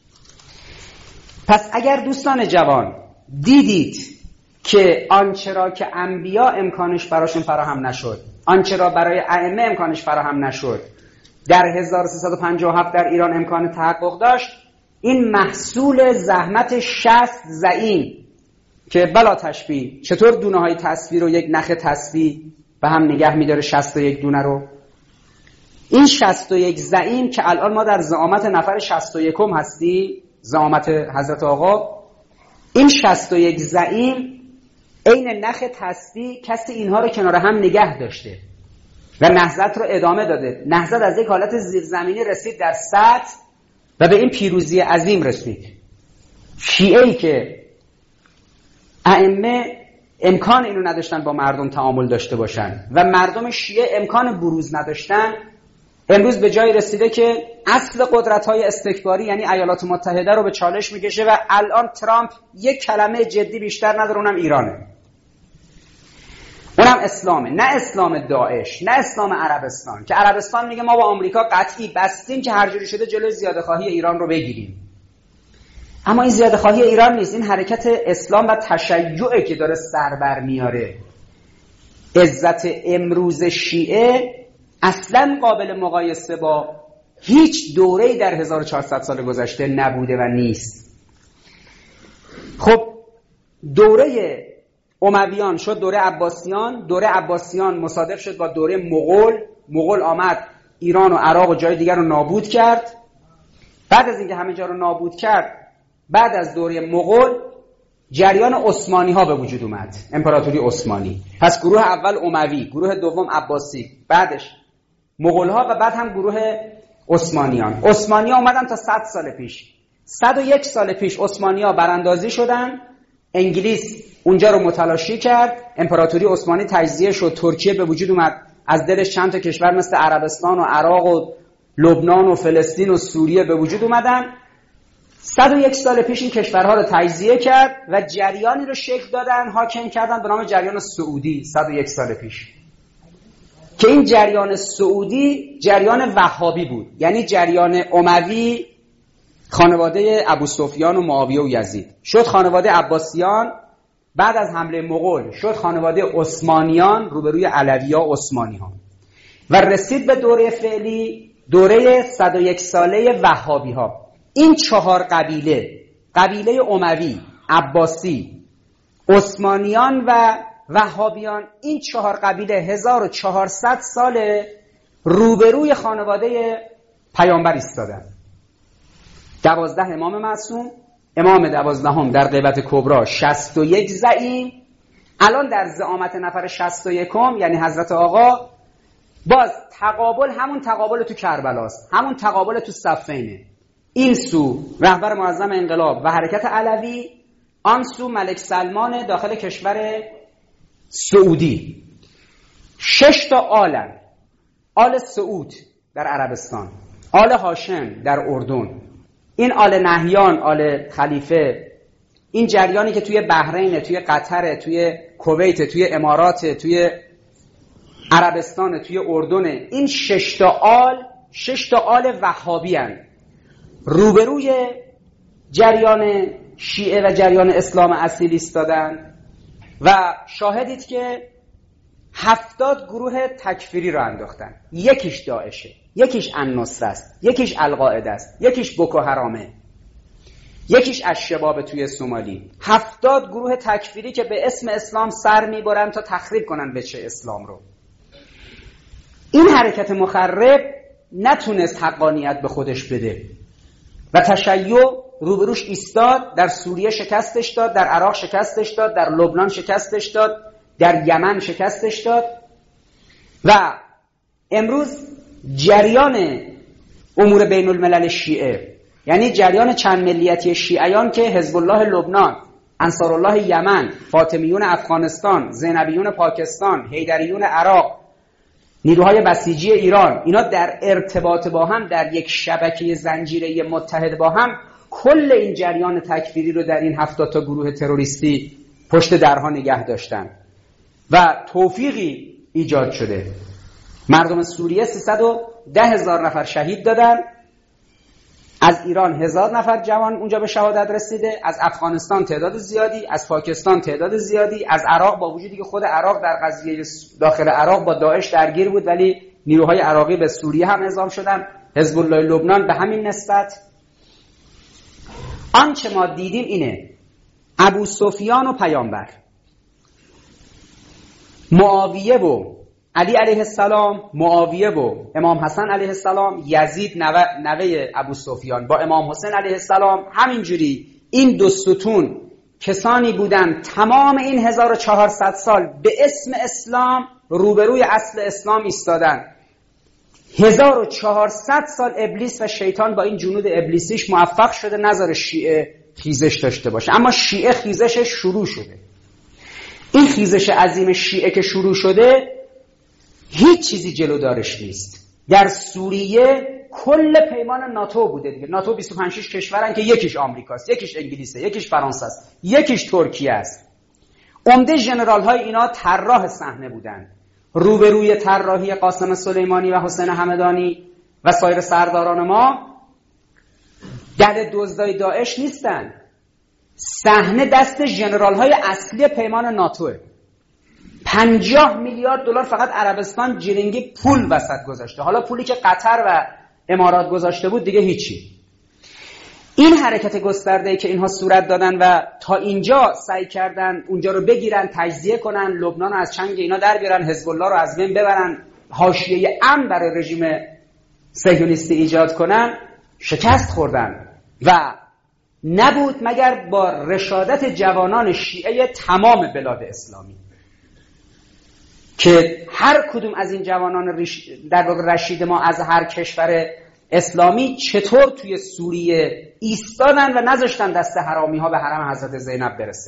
S1: پس اگر دوستان جوان دیدید که آنچه را که انبیا امکانش براشون فراهم نشد، آنچه را برای ائمه امکانش فراهم نشد، در هزار و سیصد و پنجاه و هفت در ایران امکان تحقق داشت، این محصول زحمت شصت زعیم که بلا تشبیه چطور دونه های تسبیح رو یک نخ تسبیح به هم نگه می‌داره، شصت و یک دونه رو. این شصت و یک زعیم که الان ما در زعامت نفر شصت و یکم هستی، زعامت حضرت آقا، این شصت و یک زعیم عین نخ تسبیح کسی اینها رو کنار هم نگه داشته و نهضت رو ادامه داده. نهضت از یک حالت زیرزمینی رسید در سطح و به این پیروزی عظیم رسید. شیعه‌ای که ائمه امکان اینو نداشتن با مردم تعامل داشته باشن و مردم شیعه امکان بروز نداشتن، امروز به جای رسیده که اصل قدرت‌های استکباری یعنی ایالات متحده رو به چالش میکشه و الان ترامپ یک کلمه جدی بیشتر نداره، اونم ایرانه، اونم اسلامه. نه اسلام داعش، نه اسلام عربستان که عربستان میگه ما با آمریکا قطعی بستیم که هر جوری شده جلوی زیاده‌خواهی ایران رو بگیریم. اما این زیاده‌خواهی ایران نیست، این حرکت اسلام و تشیعه که داره سر بر میاره. عزت امروز شیعه اصلا قابل مقایسه با هیچ دوره‌ای در هزار و چهارصد سال گذشته نبوده و نیست. خب دوره امویان شد دوره عباسیان، دوره عباسیان مصادف شد با دوره مغول. مغول آمد ایران و عراق و جای دیگر رو نابود کرد. بعد از اینکه همه جا رو نابود کرد، بعد از دوره مغول جریان عثمانی ها به وجود اومد، امپراتوری عثمانی. پس گروه اول اموی، گروه دوم عباسی، بعدش مغول ها و بعد هم گروه عثمانیان. عثمانی ها اومدن تا صد سال پیش. صد و یک سال پیش عثمانی ها براندازی شدن، انگلیس اونجا رو متلاشی کرد، امپراتوری عثمانی تجزیه شد، ترکیه به وجود اومد، از دلش چند تا کشور مثل عربستان و عراق و لبنان و فلسطین و سوریه به وجود اومدن. صد و یک سال پیش این کشورها رو تجزیه کرد و جریانی رو شکل دادن، حاکم کردن به نام جریان سعودی. صد و یک سال پیش که این جریان سعودی جریان وهابی بود، یعنی جریان اموی خانواده ابوسفیان و معاویه و یزید شد خانواده عباسیان، بعد از حمله مغول شد خانواده عثمانیان روبروی علوی‌ها عثمانی‌ها و رسید به دوره فعلی، دوره صد و یک ساله وهابی‌ها. این چهار قبیله، قبیله اموی، عباسی، عثمانیان و وهابیان، این چهار قبیله هزار و چهارصد ساله روبروی خانواده پیامبر ایستادن. دوازده امام معصوم، امام دوازدهم در غیبت کبرا شصت و یک زعیم، الان در زعامت نفر شصت و یکم یعنی حضرت آقا، باز تقابل همون تقابل تو کربلاست، همون تقابل تو صفینه. این سو رهبر معظم انقلاب و حرکت علوی، آن سو ملک سلمان داخل کشور سعودی. شش تا آلن، آل سعود در عربستان، آل هاشم در اردن، این آل نهیان، آل خلیفه، این جریانی که توی بحرین، توی قطر، توی کویت، توی امارات، توی عربستان، توی اردن، این شش تا آل، شش تا آل وهابی هستند. روبروی جریان شیعه و جریان اسلام اصیل ایستادن و شاهدید که هفتاد گروه تکفیری رو انداختن. یکیش داعشه، یکیش النصره است، یکیش القاعده است، یکیش بوکو حرامه، یکیش الشباب توی سومالی. هفتاد گروه تکفیری که به اسم اسلام سر میبرن تا تخریب کنن بچه اسلام رو. این حرکت مخرب نتونست حقانیت به خودش بده و تشیع روبروش ایستاد، در سوریه شکستش داد، در عراق شکستش داد، در لبنان شکستش داد، در یمن شکستش داد. و امروز جریان امور بین الملل شیعه، یعنی جریان چند ملیتی شیعیان که حزب الله لبنان، انصارالله یمن، فاطمیون افغانستان، زینبیون پاکستان، حیدریون عراق، نیروهای بسیجی ایران، اینا در ارتباط با هم، در یک شبکه زنجیره متحد با هم، کل این جریان تکفیری رو در این هفتاد تا گروه تروریستی پشت درها نگه داشتن و توفیقی ایجاد شده. مردم سوریه سیصد و ده هزار نفر شهید دادن، از ایران هزار نفر جوان اونجا به شهادت رسیده، از افغانستان تعداد زیادی، از پاکستان تعداد زیادی، از عراق، با وجودی که خود عراق در قضیه داخل عراق با داعش درگیر بود ولی نیروهای عراقی به سوریه هم اعزام شدن، حزب الله لبنان به همین نسبت. آنچه ما دیدیم اینه: ابو سفیان و پیامبر، معاویه و علی علیه السلام، معاویه و امام حسن علیه السلام، یزید نوه, نوه ابو سفیان با امام حسین علیه السلام، همینجوری این دو ستون کسانی بودن تمام این هزار و چهارصد سال به اسم اسلام روبروی اصل اسلام ایستادن. هزار و چهارصد سال ابلیس و شیطان با این جنود ابلیسیش موفق شده نذاره شیعه خیزش داشته باشه، اما شیعه خیزش شروع شده. این خیزش عظیم شیعه که شروع شده هیچ چیزی جلودارش نیست. در سوریه کل پیمان ناتو بوده دیگه. ناتو بیست و پنج کشورن که یکیش آمریکاست، یکیش انگلیسه، یکیش فرانسه است، یکیش ترکیه است. عمده ژنرال های اینا طراح صحنه بودن. روبروی طراحی قاسم سلیمانی و حسین همدانی و سایر سرداران ما دل دزدای داعش نیستن. صحنه دست ژنرال های اصلی پیمان ناتوه. پنجاه میلیارد دلار فقط عربستان جرینگی پول وسط گذاشته. حالا پولی که قطر و امارات گذاشته بود دیگه هیچی. این حرکت گسترده‌ای که اینها صورت دادن و تا اینجا سعی کردن اونجا رو بگیرن، تجزیه کنن، لبنان رو از چنگ اینا در بیارن، حزب الله رو از بین ببرن، حاشیه امن برای رژیم صهیونیستی ایجاد کنن، شکست خوردن و نبود مگر با رشادت جوانان شیعه تمام بلاد اسلامی که هر کدوم از این جوانان ریش در واقع رشید ما از هر کشور اسلامی چطور توی سوریه ایستادن و نذاشتن دست حرامی ها به حرم حضرت زینب برسه.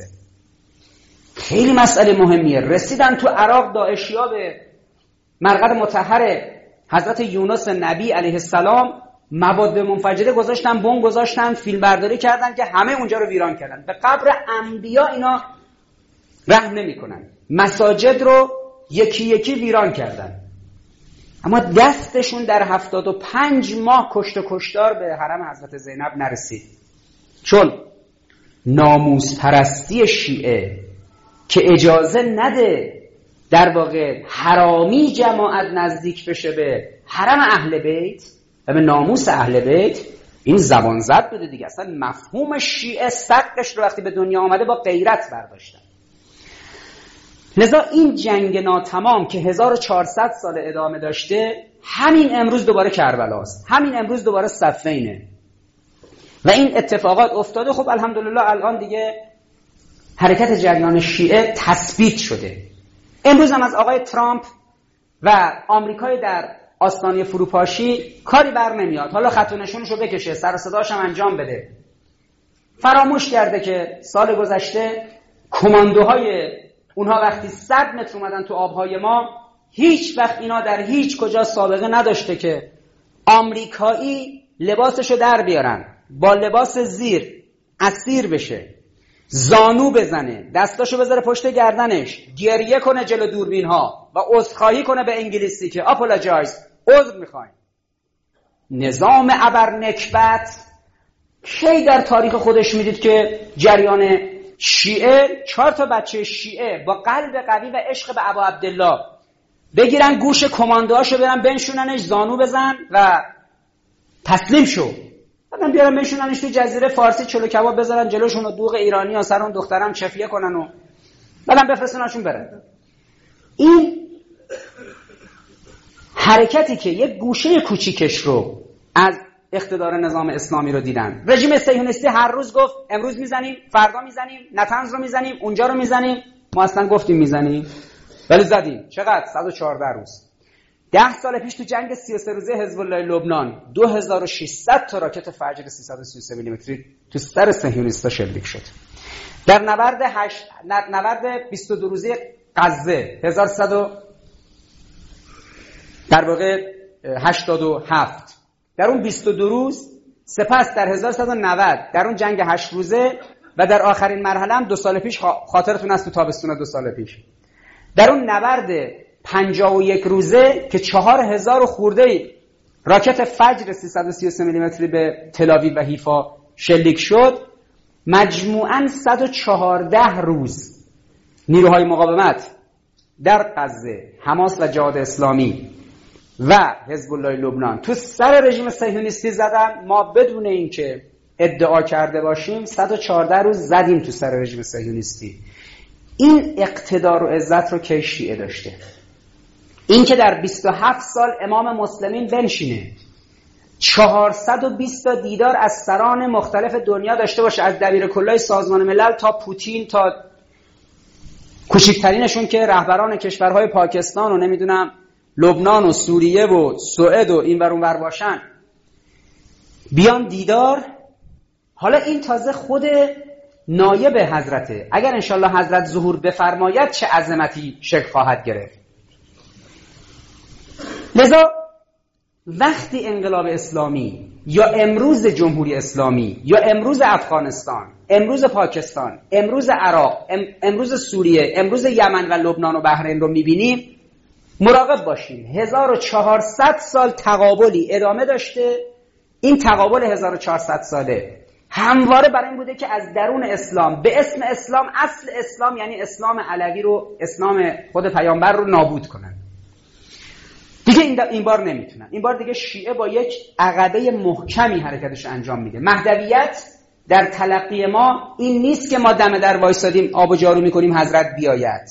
S1: خیلی مسئله مهمیه. رسیدن تو عراق داعشی ها به مرقد مطهر حضرت یونس نبی علیه السلام، مواد منفجره گذاشتن، بمب گذاشتن، فیلم برداری کردن که همه اونجا رو ویران کردن. به قبر انبیا اینا رحم نمی‌کنن. مساجد رو یکی یکی ویران کردن. اما دستشون در هفتاد و پنج ماه کشت و کشتار به حرم حضرت زینب نرسید، چون ناموس پرستی شیعه که اجازه نده در واقع حرامی جماعت نزدیک بشه به حرم اهل بیت و به ناموس اهل بیت، این زبان زد بوده دیگه. اصلا مفهوم شیعه سقش رو وقتی به دنیا آمده با غیرت برداشتن. لذا این جنگ ناتمام که هزار و چهارصد سال ادامه داشته، همین امروز دوباره کربلاست، همین امروز دوباره صفینه و این اتفاقات افتاده. خب الحمدلله الان دیگه حرکت جریان شیعه تثبیت شده. امروز هم از آقای ترامپ و آمریکای در آستانه فروپاشی کاری بر نمیاد. حالا خط و نشونشو بکشه، سر و صداش هم انجام بده. فراموش کرده که سال گذشته کماندوهای اونها وقتی صد متر اومدن تو آبهای ما، هیچ وقت اینا در هیچ کجا سابقه نداشته که آمریکایی لباسشو در بیارن، با لباس زیر اسیر بشه، زانو بزنه، دستاشو بذاره پشت گردنش، گریه کنه جلو دوربین ها و عذرخواهی کنه به انگلیسی که اپولوژایز، عذر میخوایم. نظام ابرنکبت کی در تاریخ خودش میدید که جریان شیعه، چهار تا بچه شیعه با قلب قوی و عشق به ابا عبدالله بگیرن گوش کماندوهاشو برن بنشوننش، زانو بزن و تسلیم شو، بعدن بیارن بنشوننش تو جزیره فارسی چلو کباب بذارن جلوشون و دوغ ایرانی ها سر اون دخترم چفیه کنن و بعدن بفرستنشون برن. این حرکتی که یک گوشه کوچیکش رو از اقتدار نظام اسلامی رو دیدن. رژیم صهیونیستی هر روز گفت امروز میزنیم، فردا میزنیم، نتنز رو میزنیم، اونجا رو میزنیم. ما اصلا گفتیم میزنیم ولی زدیم. چقدر؟ صد و چهارده روز. ده سال پیش تو جنگ سی و سه روزه حزب الله لبنان دو هزار و ششصد تا راکت فجر سیصد و سی و سه میلیمتری تو سر صهیونیستا شلیک شد. در نبرد هشت نبرد بیست و دو روزه غزه هزار و صد در واقع هشتاد و هفت، در اون بیست و دو روز، سپس در هزار و صد و نود در اون جنگ هشت روزه و در آخرین مرحله هم دو سال پیش، خاطرتون هست تو تابستون دو سال پیش، در اون نبرد پنجاه و یک روزه که چهار هزار خورده راکت فجر سیصد و سی و سه میلیمتری به تل‌آویو و حیفا شلیک شد، مجموعاً صد و چهارده روز نیروهای مقاومت در غزه، حماس و جهاد اسلامی و حزب الله لبنان تو سر رژیم صهیونیستی زدن. ما بدون اینکه ادعا کرده باشیم صد و چهارده روز زدیم تو سر رژیم صهیونیستی. این اقتدار و عزت رو که شیعه داشته. این که در بیست و هفت سال امام مسلمین بنشینه، چهارصد و بیست تا دیدار از سران مختلف دنیا داشته باشه، از دبیر کلای سازمان ملل تا پوتین تا کوچکترینشون که رهبران کشورهای پاکستان و نمیدونم لبنان و سوریه و سوئد و این ور اون ور باشن، بیان دیدار. حالا این تازه خود نایب حضرته. اگر انشالله حضرت ظهور بفرماید چه عظمتی شکل خواهد گرفت. لذا وقتی انقلاب اسلامی یا امروز جمهوری اسلامی یا امروز افغانستان، امروز پاکستان، امروز عراق، امروز سوریه، امروز یمن و لبنان و بحرین رو میبینیم، مراقب باشیم. هزار و چهارصد سال تقابلی ادامه داشته. این تقابل هزار و چهارصد ساله همواره برای این بوده که از درون اسلام به اسم اسلام، اصل اسلام یعنی اسلام علوی رو، اسلام خود پیامبر رو نابود کنن. دیگه این, این بار نمیتونن. این بار دیگه شیعه با یک عقبه محکمی حرکتش انجام میده. مهدویت در تلقی ما این نیست که ما دم در وایسادیم آب و جارو میکنیم حضرت بیاید.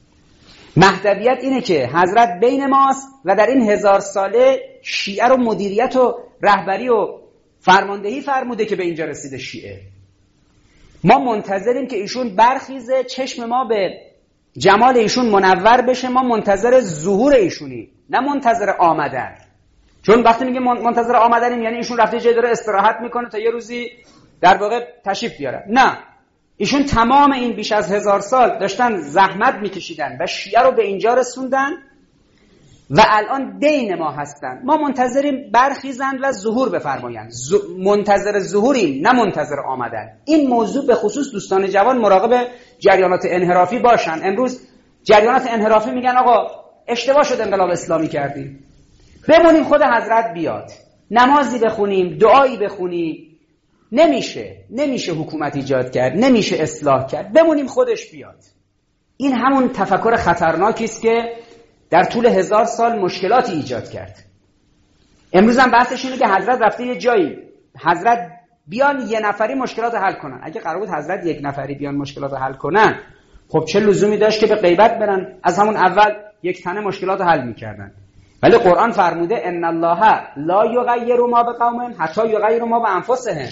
S1: مهدویت اینه که حضرت بین ماست و در این هزار ساله شیعه رو مدیریت و رهبری و فرماندهی فرموده که به اینجا رسیده شیعه. ما منتظریم که ایشون برخیزه، چشم ما به جمال ایشون منور بشه. ما منتظر ظهور ایشونی، نه منتظر آمدن. چون وقتی میگه منتظر آمدنیم یعنی ایشون رفته جای داره استراحت میکنه تا یه روزی در واقع تشریف بیاره. نه، ایشون تمام این بیش از هزار سال داشتن زحمت میکشیدن و شیعه رو به اینجا رسوندن و الان دین ما هستن. ما منتظریم برخیزند و ظهور بفرمایند. ز... منتظر ظهوریم، نه منتظر آمدن. این موضوع به خصوص دوستان جوان مراقب جریانات انحرافی باشن. امروز جریانات انحرافی میگن آقا اشتباه شد انقلاب اسلامی کردیم، بمونیم خود حضرت بیاد، نمازی بخونیم، دعایی بخونیم. نمیشه نمیشه حکومت ایجاد کرد، نمیشه اصلاح کرد، بمونیم خودش بیاد. این همون تفکر خطرناکی است که در طول هزار سال مشکلاتی ایجاد کرد. امروز هم بحثش اینه که حضرت رفته یه جایی، حضرت بیان یه نفری مشکلات حل کنن. اگه قرار بود حضرت یک نفری بیان مشکلات حل کنن، خب چه لزومی داشت که به غیبت برن؟ از همون اول یک تنه مشکلات حل میکردن. ولی قرآن فرموده ان الله لا یغیر ما بقوم حتی یغیروا ما بانفسهم.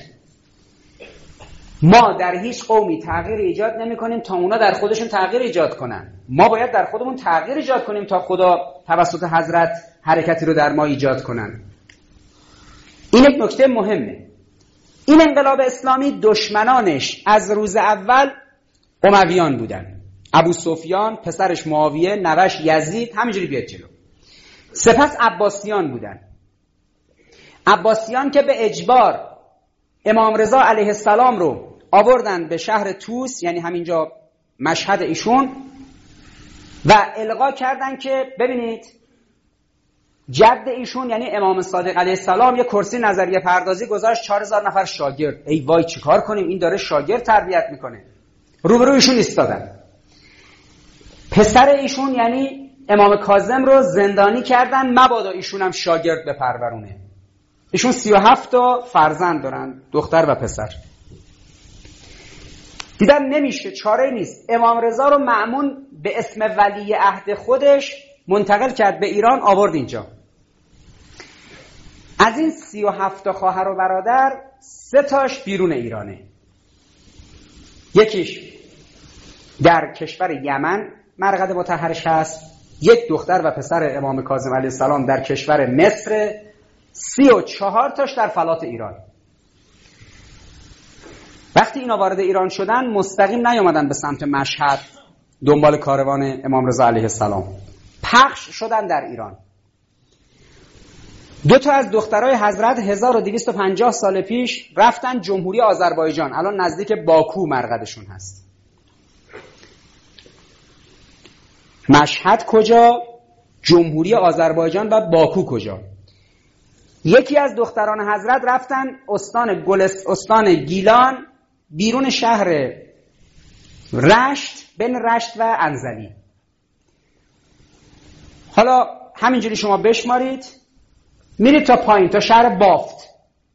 S1: ما در هیچ قومی تغییر ایجاد نمی کنیم تا اونا در خودشون تغییر ایجاد کنن. ما باید در خودمون تغییر ایجاد کنیم تا خدا توسط حضرت حرکتی رو در ما ایجاد کنن. این یک نکته مهمه. این انقلاب اسلامی دشمنانش از روز اول امویان بودن. ابو سفیان، پسرش معاویه، نوش یزید، همینجوری بیاد جلو. سپس عباسیان بودن. عباسیان که به اجبار امام رضا علیه السلام رو آوردن به شهر توس، یعنی همینجا مشهد ایشون، و القا کردن که ببینید جد ایشون یعنی امام صادق علیه السلام یه کرسی نظریه پردازی گذاشت، چهار هزار نفر شاگرد. ای وای چیکار کنیم، این داره شاگرد تربیت میکنه. روبروی ایشون ایستادن. پسر ایشون یعنی امام کاظم رو زندانی کردن، مبادا ایشون هم شاگرد بپرورونه. ایشون سی و هفت تا فرزند دارن، دختر و پسر. دیدن نمیشه، چاره نیست. امام رضا رو مأمون به اسم ولی عهد خودش منتقل کرد به ایران، آورد اینجا. از این سی و هفت تا خواهر و برادر سه تاش بیرون ایرانه. یکیش در کشور یمن مرقد مطهرش هست، یک دختر و پسر امام کاظم علیه السلام در کشور مصر، سی و چهار تاش در فلات ایران. وقتی اینا وارد ایران شدن مستقیم نیامدن به سمت مشهد دنبال کاروان امام رضا علیه السلام، پخش شدن در ایران. دو تا از دخترای حضرت هزار و دویست و پنجاه سال پیش رفتن جمهوری آذربایجان، الان نزدیک باکو مرقدشون هست. مشهد کجا؟ جمهوری آذربایجان و باکو کجا؟ یکی از دختران حضرت رفتن استان گلست استان گیلان بیرون شهر رشت، بین رشت و انزلی. حالا همینجوری شما بشمارید میرید تا پایین تا شهر بافت.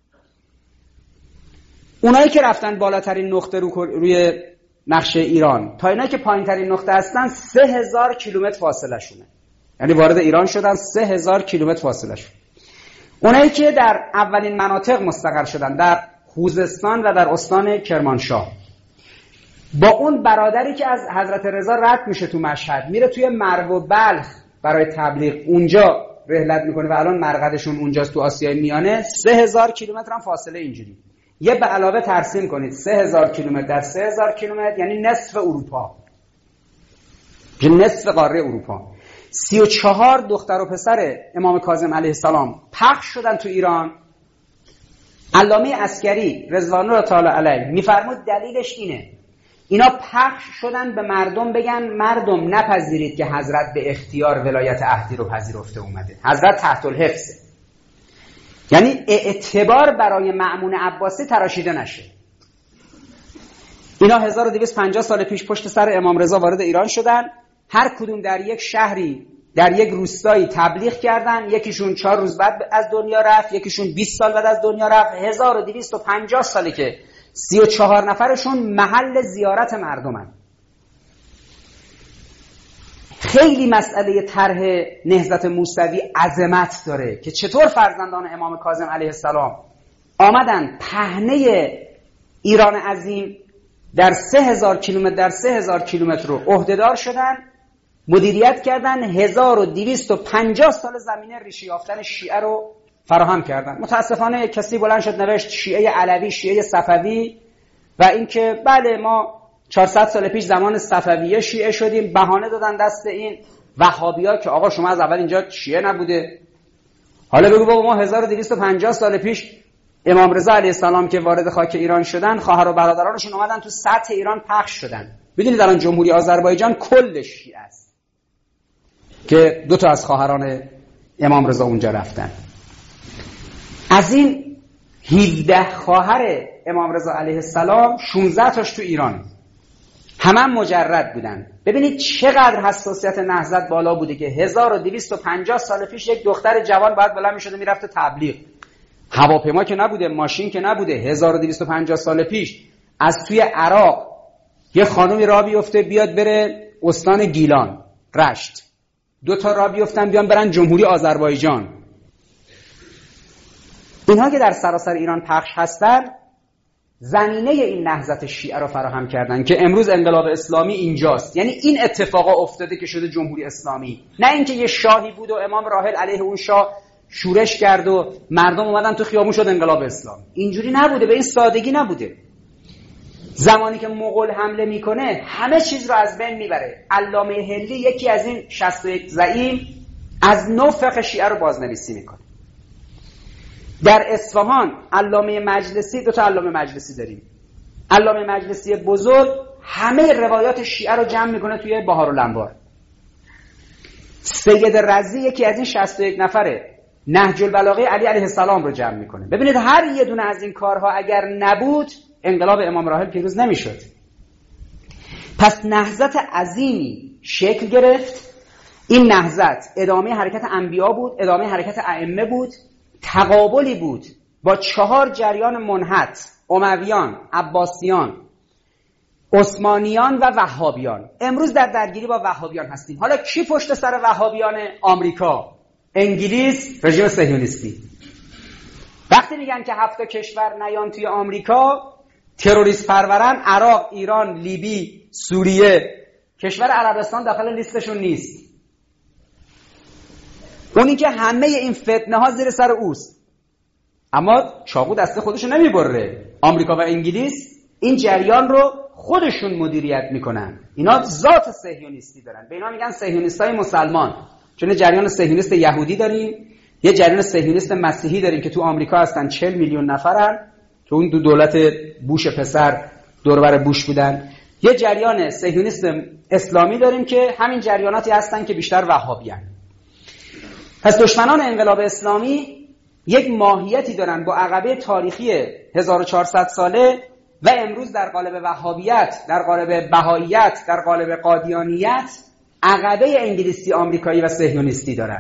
S1: اونایی که رفتن بالاترین نقطه رو روی نقشه ایران تا اینایی که پایین ترین نقطه هستن سه هزار کیلومتر فاصله شونه، یعنی وارد ایران شدن سه هزار کیلومتر فاصله شون. اونایی که در اولین مناطق مستقر شدن در خوزستان و در استان کرمانشاه، با اون برادری که از حضرت رضا رد میشه تو مشهد میره توی مرو و بلخ برای تبلیغ، اونجا رحلت میکنه و الان مرقدشون اونجاست تو آسیای میانه. سه هزار کیلومتر هم فاصله اینجوری. یه به علاوه ترسیم کنید، سه هزار کیلومتر در سه هزار کیلومتر یعنی نصف اروپا، یعنی نصف قاره اروپا. سی و چهار دختر و پسر امام کاظم علیه السلام پخش شدن تو ایران. علامه عسکری رضوان الله تعالی علیه میفرمود دلیلش اینه، اینا پخش شدن به مردم بگن مردم نپذیرید که حضرت به اختیار ولایت عهدی رو پذیرفته اومده، حضرت تحت الحفظه، یعنی اعتبار برای مأمون عباسی تراشیده نشه. اینا هزار و دویست و پنجاه سال پیش پشت سر امام رضا وارد ایران شدن، هر کدوم در یک شهری در یک روستایی تبلیغ کردن، یکیشون چهار روز بعد از دنیا رفت، یکیشون بیست سال بعد از دنیا رفت. هزار و دویست و پنجاه ساله که سی و چهار نفرشون محل زیارت مردمن. خیلی مسئله طرح نهضت موسوی عظمت داره که چطور فرزندان امام کاظم علیه السلام آمدن پهنه ایران عظیم در سه هزار کیلومتر در سه هزار کیلومتر رو عهدهدار شدن، مدیریت کردن، هزار و دویست و پنجاه سال زمینه ریشه یافتن شیعه رو فراهم کردن. متاسفانه کسی بلند شد نوشت شیعه علوی، شیعه صفوی، و اینکه بله ما چهارصد سال پیش زمان صفویه شیعه شدیم، بهانه دادن دست این وهابیا که آقا شما از اول اینجا شیعه نبوده. حالا بگو بابا ما هزار و دویست و پنجاه سال پیش امام رضا علیه السلام که وارد خاک ایران شدن، خواهر و برادرانشون اومدن تو سطح ایران پخش شدن. بدونید الان جمهوری آذربایجان کل شیعه است که دو تا از خواهران امام رضا اونجا رفتن. از این هفده خواهر امام رضا علیه السلام شانزده تاش تو ایران، همه هم مجرد بودن. ببینید چقدر حساسیت نهضت بالا بوده که هزار و دویست و پنجاه سال پیش یک دختر جوان باید بلند می‌شده میرفته تبلیغ. هواپیما که نبوده، ماشین که نبوده. هزار و دویست و پنجاه سال پیش از توی عراق یه خانومی راه بیفته بیاد بره استان گیلان، رشت، دو تا راه بیفتن بیان برن جمهوری آذربایجان. اینها که در سراسر ایران پخش هستن زمینه این نهضت شیعه رو فراهم کردن که امروز انقلاب اسلامی اینجاست. یعنی این اتفاقا افتاده که شده جمهوری اسلامی، نه اینکه یه شاهی بود و امام راحل علیه اون شاه شورش کرد و مردم اومدن تو خیابون شد انقلاب اسلامی. اینجوری نبوده، به این سادگی نبوده. زمانی که مغول حمله میکنه همه چیز رو از بین میبره. علامه هندی یکی از این شصت و یک زعیم از نو فقه شیعه رو بازنویسی میکنه. در اصفهان علامه مجلسی، دو تا علامه مجلسی داریم. علامه مجلسی بزرگ همه روایات شیعه رو جمع میکنه توی بهارالانوار. سید رضی یکی از این شصت و یک نفره نهج البلاغه علی علیه السلام رو جمع میکنه. ببینید هر یه دونه از این کارها اگر نبود انقلاب امام راحل پیروز نمیشد. پس نهضت عظیمی شکل گرفت. این نهضت ادامه حرکت انبیا بود، ادامه حرکت ائمه بود، تقابلی بود با چهار جریان منحط: امویان، عباسیان، عثمانیان و وهابیان. امروز در درگیری با وهابیان هستیم. حالا کی پشت سر وهابیان؟ آمریکا، انگلیس، رژیم صهیونیستی. وقتی میگن که هفت کشور نیان توی آمریکا تروریست پرورن، عراق، ایران، لیبی، سوریه، کشور عربستان داخل لیستشون نیست. اونی که همه این فتنه ها زیر سر اوست، اما چاقو دست خودشو نمیبره. آمریکا و انگلیس این جریان رو خودشون مدیریت میکنن. اینا ذات صهیونیستی دارن، به اینا میگن صهیونیستای مسلمان. چون جریان صهیونیست یهودی داریم، یه جریان صهیونیست مسیحی داریم که تو آمریکا هستن، چهل میلیون نفرن که اون دو دولت بوش پسر دور و بر بوش بودن. یه جریان صهیونیست اسلامی داریم که همین جریاناتی هستن که بیشتر وهابیان. پس دشمنان انقلاب اسلامی یک ماهیتی دارن با عقبه تاریخی هزار و چهارصد ساله و امروز در قالب وهابیت، در قالب بهائیت، در قالب قادیانیت عقبه انگلیسی، آمریکایی و صهیونیستی دارن.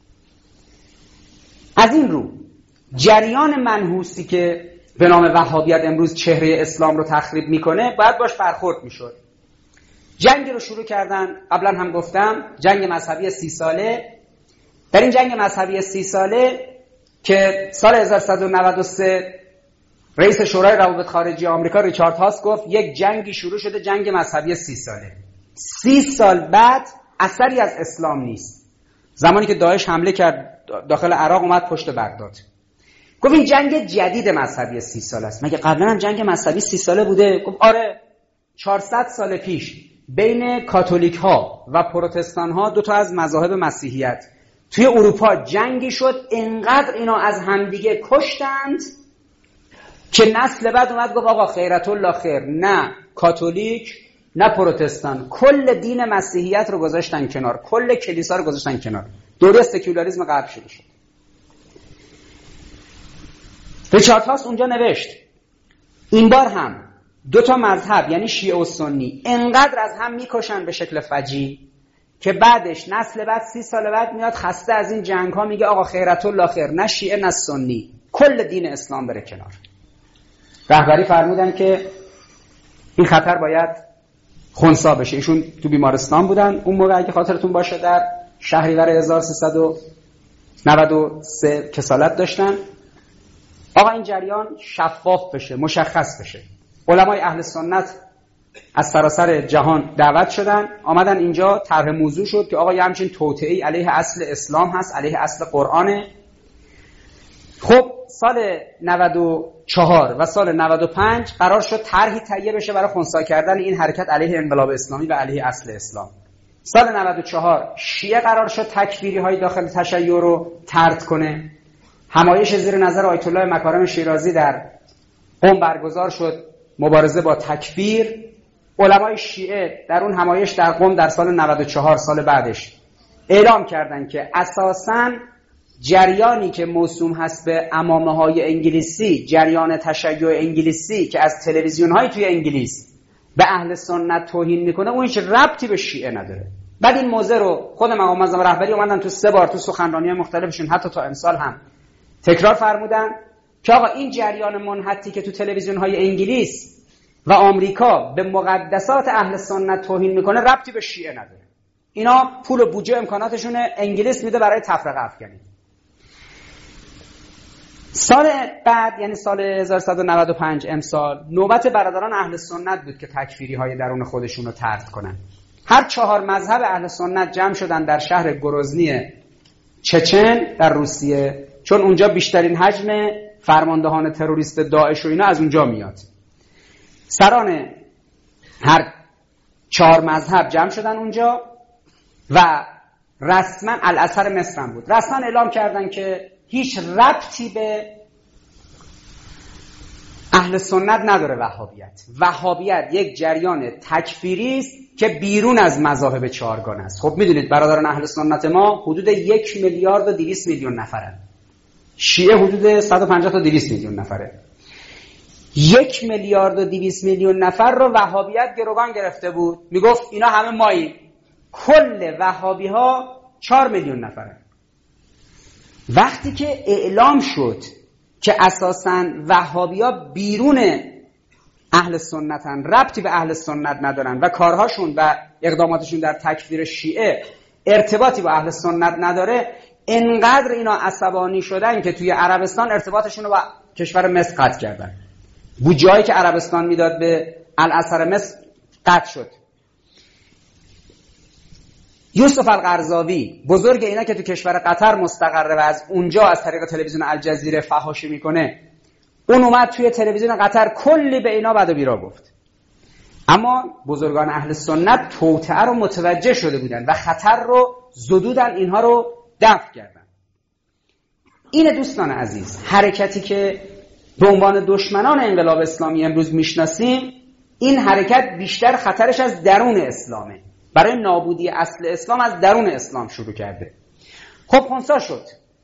S1: از این رو جریان منحوسی که به نام وهابیت امروز چهره اسلام رو تخریب میکنه باید باش برخورد میشد. جنگی رو شروع کردن، قبلا هم گفتم، جنگ مذهبی سی ساله. در این جنگ مذهبی سی ساله که سال هزار و سیصد و نود و سه رئیس شورای روابط خارجی آمریکا ریچارد هاس گفت یک جنگی شروع شده، جنگ مذهبی سی ساله. سی سال بعد اثری از اسلام نیست. زمانی که داعش حمله کرد داخل عراق، اومد پشت بغداد، گفت این جنگ جدید مذهبی سی ساله است. مگه قبلا هم جنگ مذهبی سی ساله بوده؟ گفت آره، چهارصد سال پیش بین کاتولیک ها و پروتستان ها، دو تا از مذاهب مسیحیت، توی اروپا جنگی شد، انقدر اینا از همدیگه کشتند که نسل بعد اومد گفت آقا خیرت الله خیر، نه کاتولیک نه پروتستان، کل دین مسیحیت رو گذاشتن کنار، کل کلیسا رو گذاشتن کنار، دوره سکولاریسم غرب شروع شد. ریچارد هاس اونجا نوشت این بار هم دو تا مذهب یعنی شیعه و سنی انقدر از هم میکشن به شکل فجیع که بعدش نسل بعد سی سال بعد میاد خسته از این جنگ ها، میگه آقا خیرت الله خیر، نه شیعه نه سنی، کل دین اسلام بره کنار. رهبری فرمودن که این خطر باید خنثی بشه. ایشون تو بیمارستان بودن اون موقع، اگه خاطرتون باشه، در شهریور هزار و سیصد و نود و سه کسالت داشتن. آقا این جریان شفاف بشه، مشخص بشه. علمای اهل سنت از سراسر جهان دعوت شدن، آمدن اینجا، طرح موضوع شد که آقا یه همچین توطئه‌ای علیه اصل اسلام هست، علیه اصل قرآنه. خب سال نود و چهار و سال نود و پنج قرار شد طرحی تهیه بشه برای خنثی کردن این حرکت علیه انقلاب اسلامی و علیه اصل اسلام. سال نود و چهار شیعه قرار شد تکفیری های داخل تشیع رو طرد کنه. همایش زیر نظر آیت الله مکارم شیرازی در قم برگزار شد، مبارزه با تکفیر. علمای شیعه در اون همایش در قم در سال نود و چهار، سال بعدش، اعلام کردن که اساساً جریانی که موسوم هست به عمامه های انگلیسی، جریان تشیع انگلیسی که از تلویزیون های توی انگلیس به اهل سنت توهین میکنه، اون هیچ ربطی به شیعه نداره. بعد این موضوع رو خود مقام معظم رهبری اومدن تو سه بار تو سخنرانی‌های مختلفشون، حتی تا امسال هم تکرار فرمودن که آقا این جریان منحتی که تو تلویزیون های انگلیس و آمریکا به مقدسات اهل سنت توهین میکنه ربطی به شیعه نداره. اینا پول و بودجه امکاناتشونه انگلیس میده برای تفرقه افکنی. سال بعد یعنی سال هزار و سیصد و نود و پنج، امسال، نوبت برادران اهل سنت بود که تکفیری های درون خودشون رو طرد کنن. هر چهار مذهب اهل سنت جمع شدن در شهر گروزنی چچن در روسیه، چون اونجا بیشترین حجم فرماندهان تروریست داعش و اینا از اونجا میاد. سران هر چهار مذهب جمع شدن اونجا و رسما الازهر مصر هم بود، رسما اعلام کردن که هیچ ربطی به اهل سنت نداره وهابیت. وهابیت یک جریان تکفیری است که بیرون از مذاهب چهارگانه است. خب میدونید برادران اهل سنت ما حدود یک میلیارد و دویست میلیون نفرن، شیعه حدود صد و پنجاه تا دویست میلیون نفره. یک میلیارد و دویست میلیون نفر رو وهابیت گروگان گرفته بود، میگفت اینا همه ماییم. کل وهابی ها چهار میلیون نفره. وقتی که اعلام شد که اساساً وهابی‌ها بیرون اهل سنتن، ربطی به اهل سنت ندارن و کارهاشون و اقداماتشون در تکفیر شیعه ارتباطی با اهل سنت نداره، انقدر اینا عصبانی شدن که توی عربستان ارتباطشون رو با کشور مصر قطع کردن. بودجه‌ای که عربستان میداد به الاثر مصر قطع شد. یوسف القرضاوی بزرگ اینا که تو کشور قطر مستقره و از اونجا از طریق تلویزیون الجزیره فحاشی میکنه، اون اومد توی تلویزیون قطر کلی به اینا بد و بیرا گفت. اما بزرگان اهل سنت توطئه رو متوجه شده بودن و خطر رو زدودن، اینها رو دفع کردن. این دوستان عزیز، حرکتی که به عنوان دشمنان انقلاب اسلامی امروز میشناسیم، این حرکت بیشتر خطرش از درون اسلامه. برای نابودی اصل اسلام از درون اسلام شروع کرده. خب خنثی شد.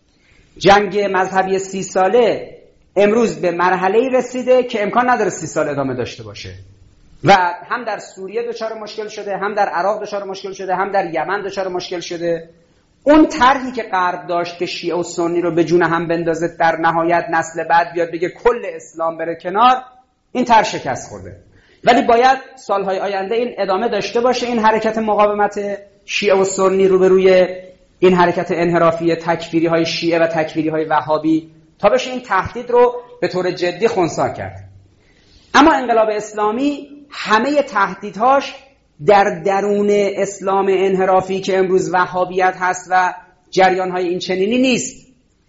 S1: جنگ مذهبی سی ساله امروز به مرحله‌ای رسیده که امکان نداره سی سال ادامه داشته باشه و هم در سوریه دچار مشکل شده، هم در عراق دچار مشکل شده، هم در یمن دچار مشکل شده. اون طرحی که غرب داشت که شیعه و سنی رو به جون هم بندازه، در نهایت نسل بعد بیاد بگه کل اسلام بره کنار، این طرح شکست خورده. ولی باید سالهای آینده این ادامه داشته باشه، این حرکت مقاومت شیعه و سنی رو به روی این حرکت انحرافی تکفیری های شیعه و تکفیری های وهابی، تا بشه این تهدید رو به طور جدی خنثی کرد. اما انقلاب اسلامی همه تهدیدهاش در درون اسلام انحرافی که امروز وهابیت هست و جریان‌های این چنینی نیست.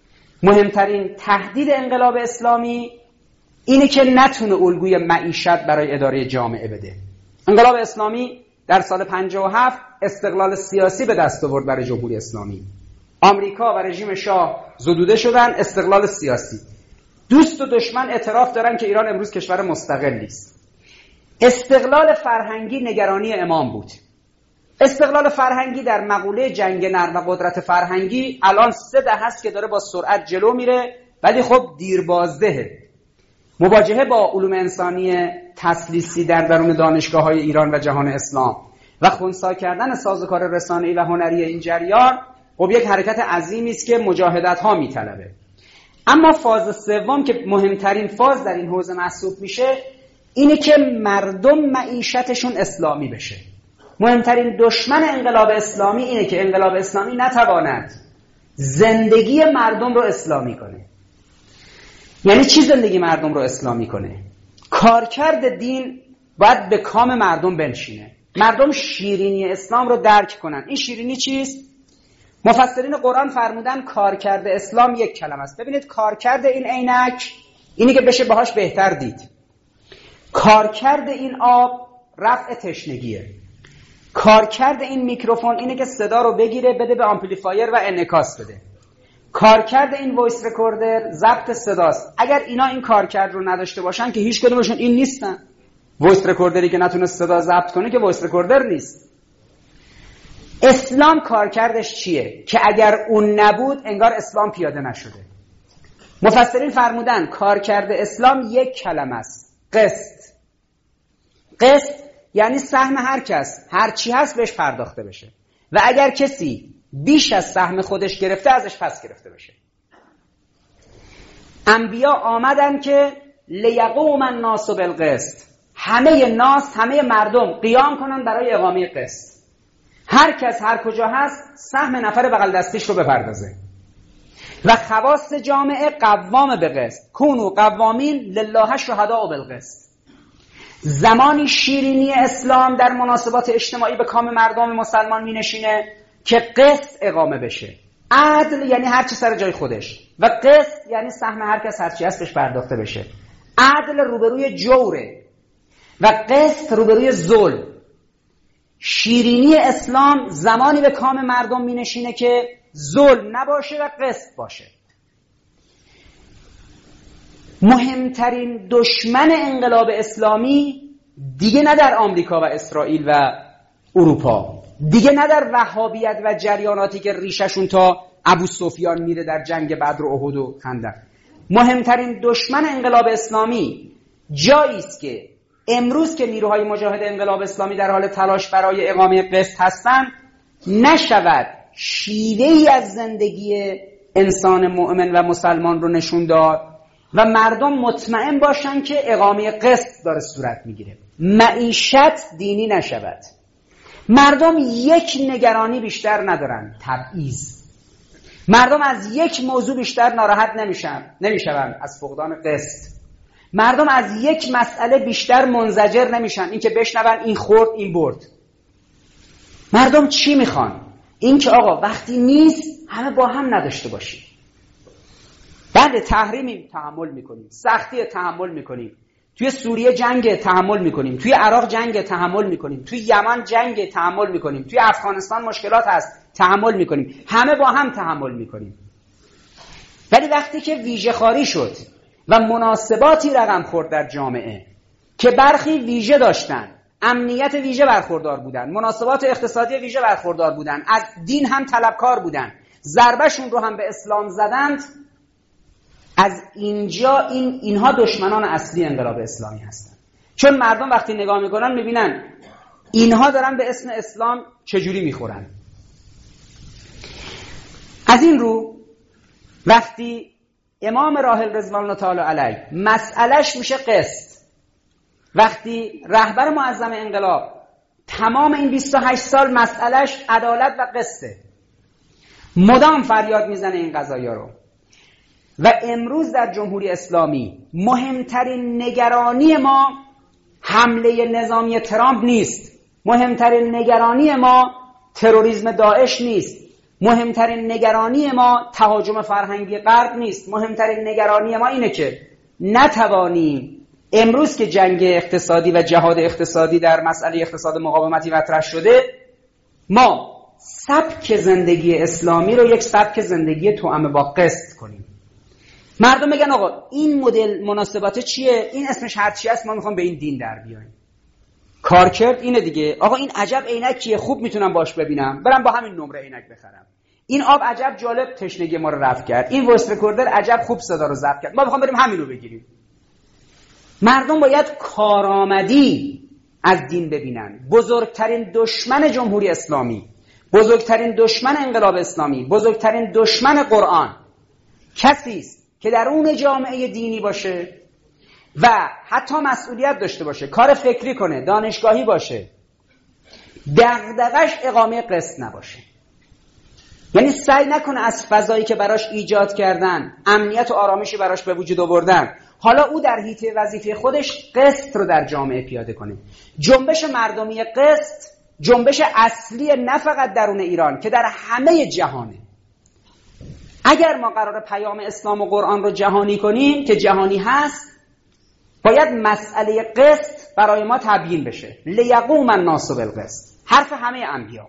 S1: مهمترین تهدید انقلاب اسلامی اینه که نتونه الگوی معیشت برای اداره جامعه بده. انقلاب اسلامی در سال پنجاه و هفت استقلال سیاسی به دست آورد برای جمهوری اسلامی. آمریکا و رژیم شاه زدوده شدن، استقلال سیاسی. دوست و دشمن اعتراف دارن که ایران امروز کشور مستقلی است. استقلال فرهنگی نگرانی امام بود. استقلال فرهنگی در مقوله جنگ نرم و قدرت فرهنگی الان سه دهه هست که داره با سرعت جلو میره، ولی خب دیربازدهه. مواجهه با علوم انسانی تسلیسی در درون دانشگاه‌های ایران و جهان اسلام و خنثی کردن سازوکار رسانه‌ای و هنری این جریان خب یک حرکت عظیمی است که مجاهدت‌ها میطلبه. اما فاز سوم که مهمترین فاز در این حوزه محسوب میشه، اینه که مردم معیشتشون اسلامی بشه. مهمترین دشمن انقلاب اسلامی اینه که انقلاب اسلامی نتواند زندگی مردم رو اسلامی کنه. یعنی چی زندگی مردم رو اسلامی کنه؟ کارکرد دین باید به کام مردم بنشینه. مردم شیرینی اسلام رو درک کنن. این شیرینی چیست؟ مفسرین قرآن فرمودن کارکرد اسلام یک کلمه است. ببینید کارکرد این عینک اینی که بشه باهاش بهتر دید. کارکرد این آب رفع تشنگیه. کارکرد این میکروفون اینه که صدا رو بگیره بده به آمپلیفایر و انعکاس بده. کارکرد این وایس رکوردر ضبط صداست. اگر اینا این کارکرد رو نداشته باشن که هیچ کدومشون این نیستن. وایس رکوردری که نتونه صدا ضبط کنه که وایس رکوردر نیست. اسلام کارکردش چیه؟ که اگر اون نبود انگار اسلام پیاده نشده. مفسرین فرمودن کارکرد اسلام یک کلمه است، قسط. قسط یعنی سهم هر کس هر چی هست بهش پرداخته بشه و اگر کسی بیش از سهم خودش گرفته ازش پس گرفته بشه. انبیا آمدن که لیقوم الناس بالقسط، همه ناس، همه مردم قیام کنن برای اقامه قسط. هر کس هر کجا هست سهم نفر بغل دستیش رو بپردازه. و خواص جامعه قوام به قسط، کونوا قوامین لله شهداء بالقسط. زمانی شیرینی اسلام در مناسبات اجتماعی به کام مردم مسلمان می نشینه که قسط اقامه بشه. عدل یعنی هر چی سر جای خودش و قسط یعنی سهم هر کس هر چی هستش پرداخته بشه. عدل روبروی جوره و قسط روبروی ظلم. شیرینی اسلام زمانی به کام مردم می نشینه که ظلم نباشه و قسط باشه. مهمترین دشمن انقلاب اسلامی دیگه نه در آمریکا و اسرائیل و اروپا، دیگه نه در وهابیت و جریاناتی که ریششون تا ابو سفیان میره در جنگ بدر و احد و خندق. مهمترین دشمن انقلاب اسلامی جایی است که امروز که نیروهای مجاهد انقلاب اسلامی در حال تلاش برای اقامه قسط هستند، نشود شیوه‌ای از زندگی انسان مؤمن و مسلمان رو نشون داد و مردم مطمئن باشن که اقامه قسط داره صورت میگیره. معیشت دینی نشود. مردم یک نگرانی بیشتر ندارن، تبعیض. مردم از یک موضوع بیشتر ناراحت نمیشن نمیشن از فقدان قسط. مردم از یک مسئله بیشتر منزجر نمیشن، این که بشنون این خورد این برد. مردم چی میخوان؟ این که آقا وقتی نیست همه با هم نداشته باشیم. بعد تحریمی تحمل میکنیم، سختی تحمل میکنیم، توی سوریه جنگ تحمل میکنیم، توی عراق جنگ تحمل میکنیم، توی یمن جنگ تحمل میکنیم، توی افغانستان مشکلات هست تحمل میکنیم، همه با هم تحمل میکنیم. ولی وقتی که ویژه خاری شد و مناسباتی رقم خورد در جامعه که برخی ویژه داشتن، امنیت ویژه برخوردار بودن، مناسبات اقتصادی ویژه برخوردار بودن، از دین هم طلبکار بودن، ضربشون رو هم به اسلام زدند، از اینجا این اینها دشمنان اصلی انقلاب اسلامی هستن. چون مردم وقتی نگاه میکنن میبینن اینها دارن به اسم اسلام چجوری میخورن. از این رو وقتی امام راحل رضوان الله تعالی علیه مسئلهش میشه قسط، وقتی رهبر معظم انقلاب تمام این بیست و هشت سال مسئلهش عدالت و قسطه، مدام فریاد میزنه این قضایا رو، و امروز در جمهوری اسلامی مهمترین نگرانی ما حمله نظامی ترامپ نیست، مهمترین نگرانی ما تروریسم داعش نیست، مهمترین نگرانی ما تهاجم فرهنگی غرب نیست، مهمترین نگرانی ما اینه که نتوانیم امروز که جنگ اقتصادی و جهاد اقتصادی در مسئله اقتصاد مقاومتی مطرح شده، ما سبک زندگی اسلامی رو یک سبک زندگی توأم با قسط کنیم. مردم میگن آقا این مدل مناسبات چیه؟ این اسمش هر چی است، ما میخوام به این دین در بیایم. کارکرد اینه دیگه. آقا این عجب عینکیه، خوب میتونم باش ببینم، برم با همین نمره عینک بخرم. این آب عجب جالب تشنگی ما رو رفع کرد، این وایس رکوردر عجب خوب صدا رو ضبط کرد، ما میخوام بریم همین رو بگیریم. مردم باید کارآمدی از دین ببینن. بزرگترین دشمن جمهوری اسلامی، بزرگترین دشمن انقلاب اسلامی، بزرگترین دشمن قرآن کسی است که در اون جامعه دینی باشه و حتی مسئولیت داشته باشه، کار فکری کنه، دانشگاهی باشه، دغدغش اقامه قسط نباشه. یعنی سعی نکنه از فضایی که براش ایجاد کردن، امنیت و آرامشی براش به وجود آوردن، حالا او در حیطه وظیفه خودش قسط رو در جامعه پیاده کنه. جنبش مردمی قسط جنبش اصلی نه فقط درون ایران که در همه جهانه. اگر ما قرار پیام اسلام و قرآن رو جهانی کنیم که جهانی هست، باید مسئله قسط برای ما تبیین بشه. لیقوم الناس بالقسط، حرف همه انبیا.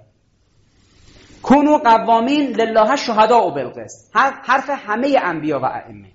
S1: کونوا قوامین لله شهداء بالقسط، حرف همه انبیا و ائمه.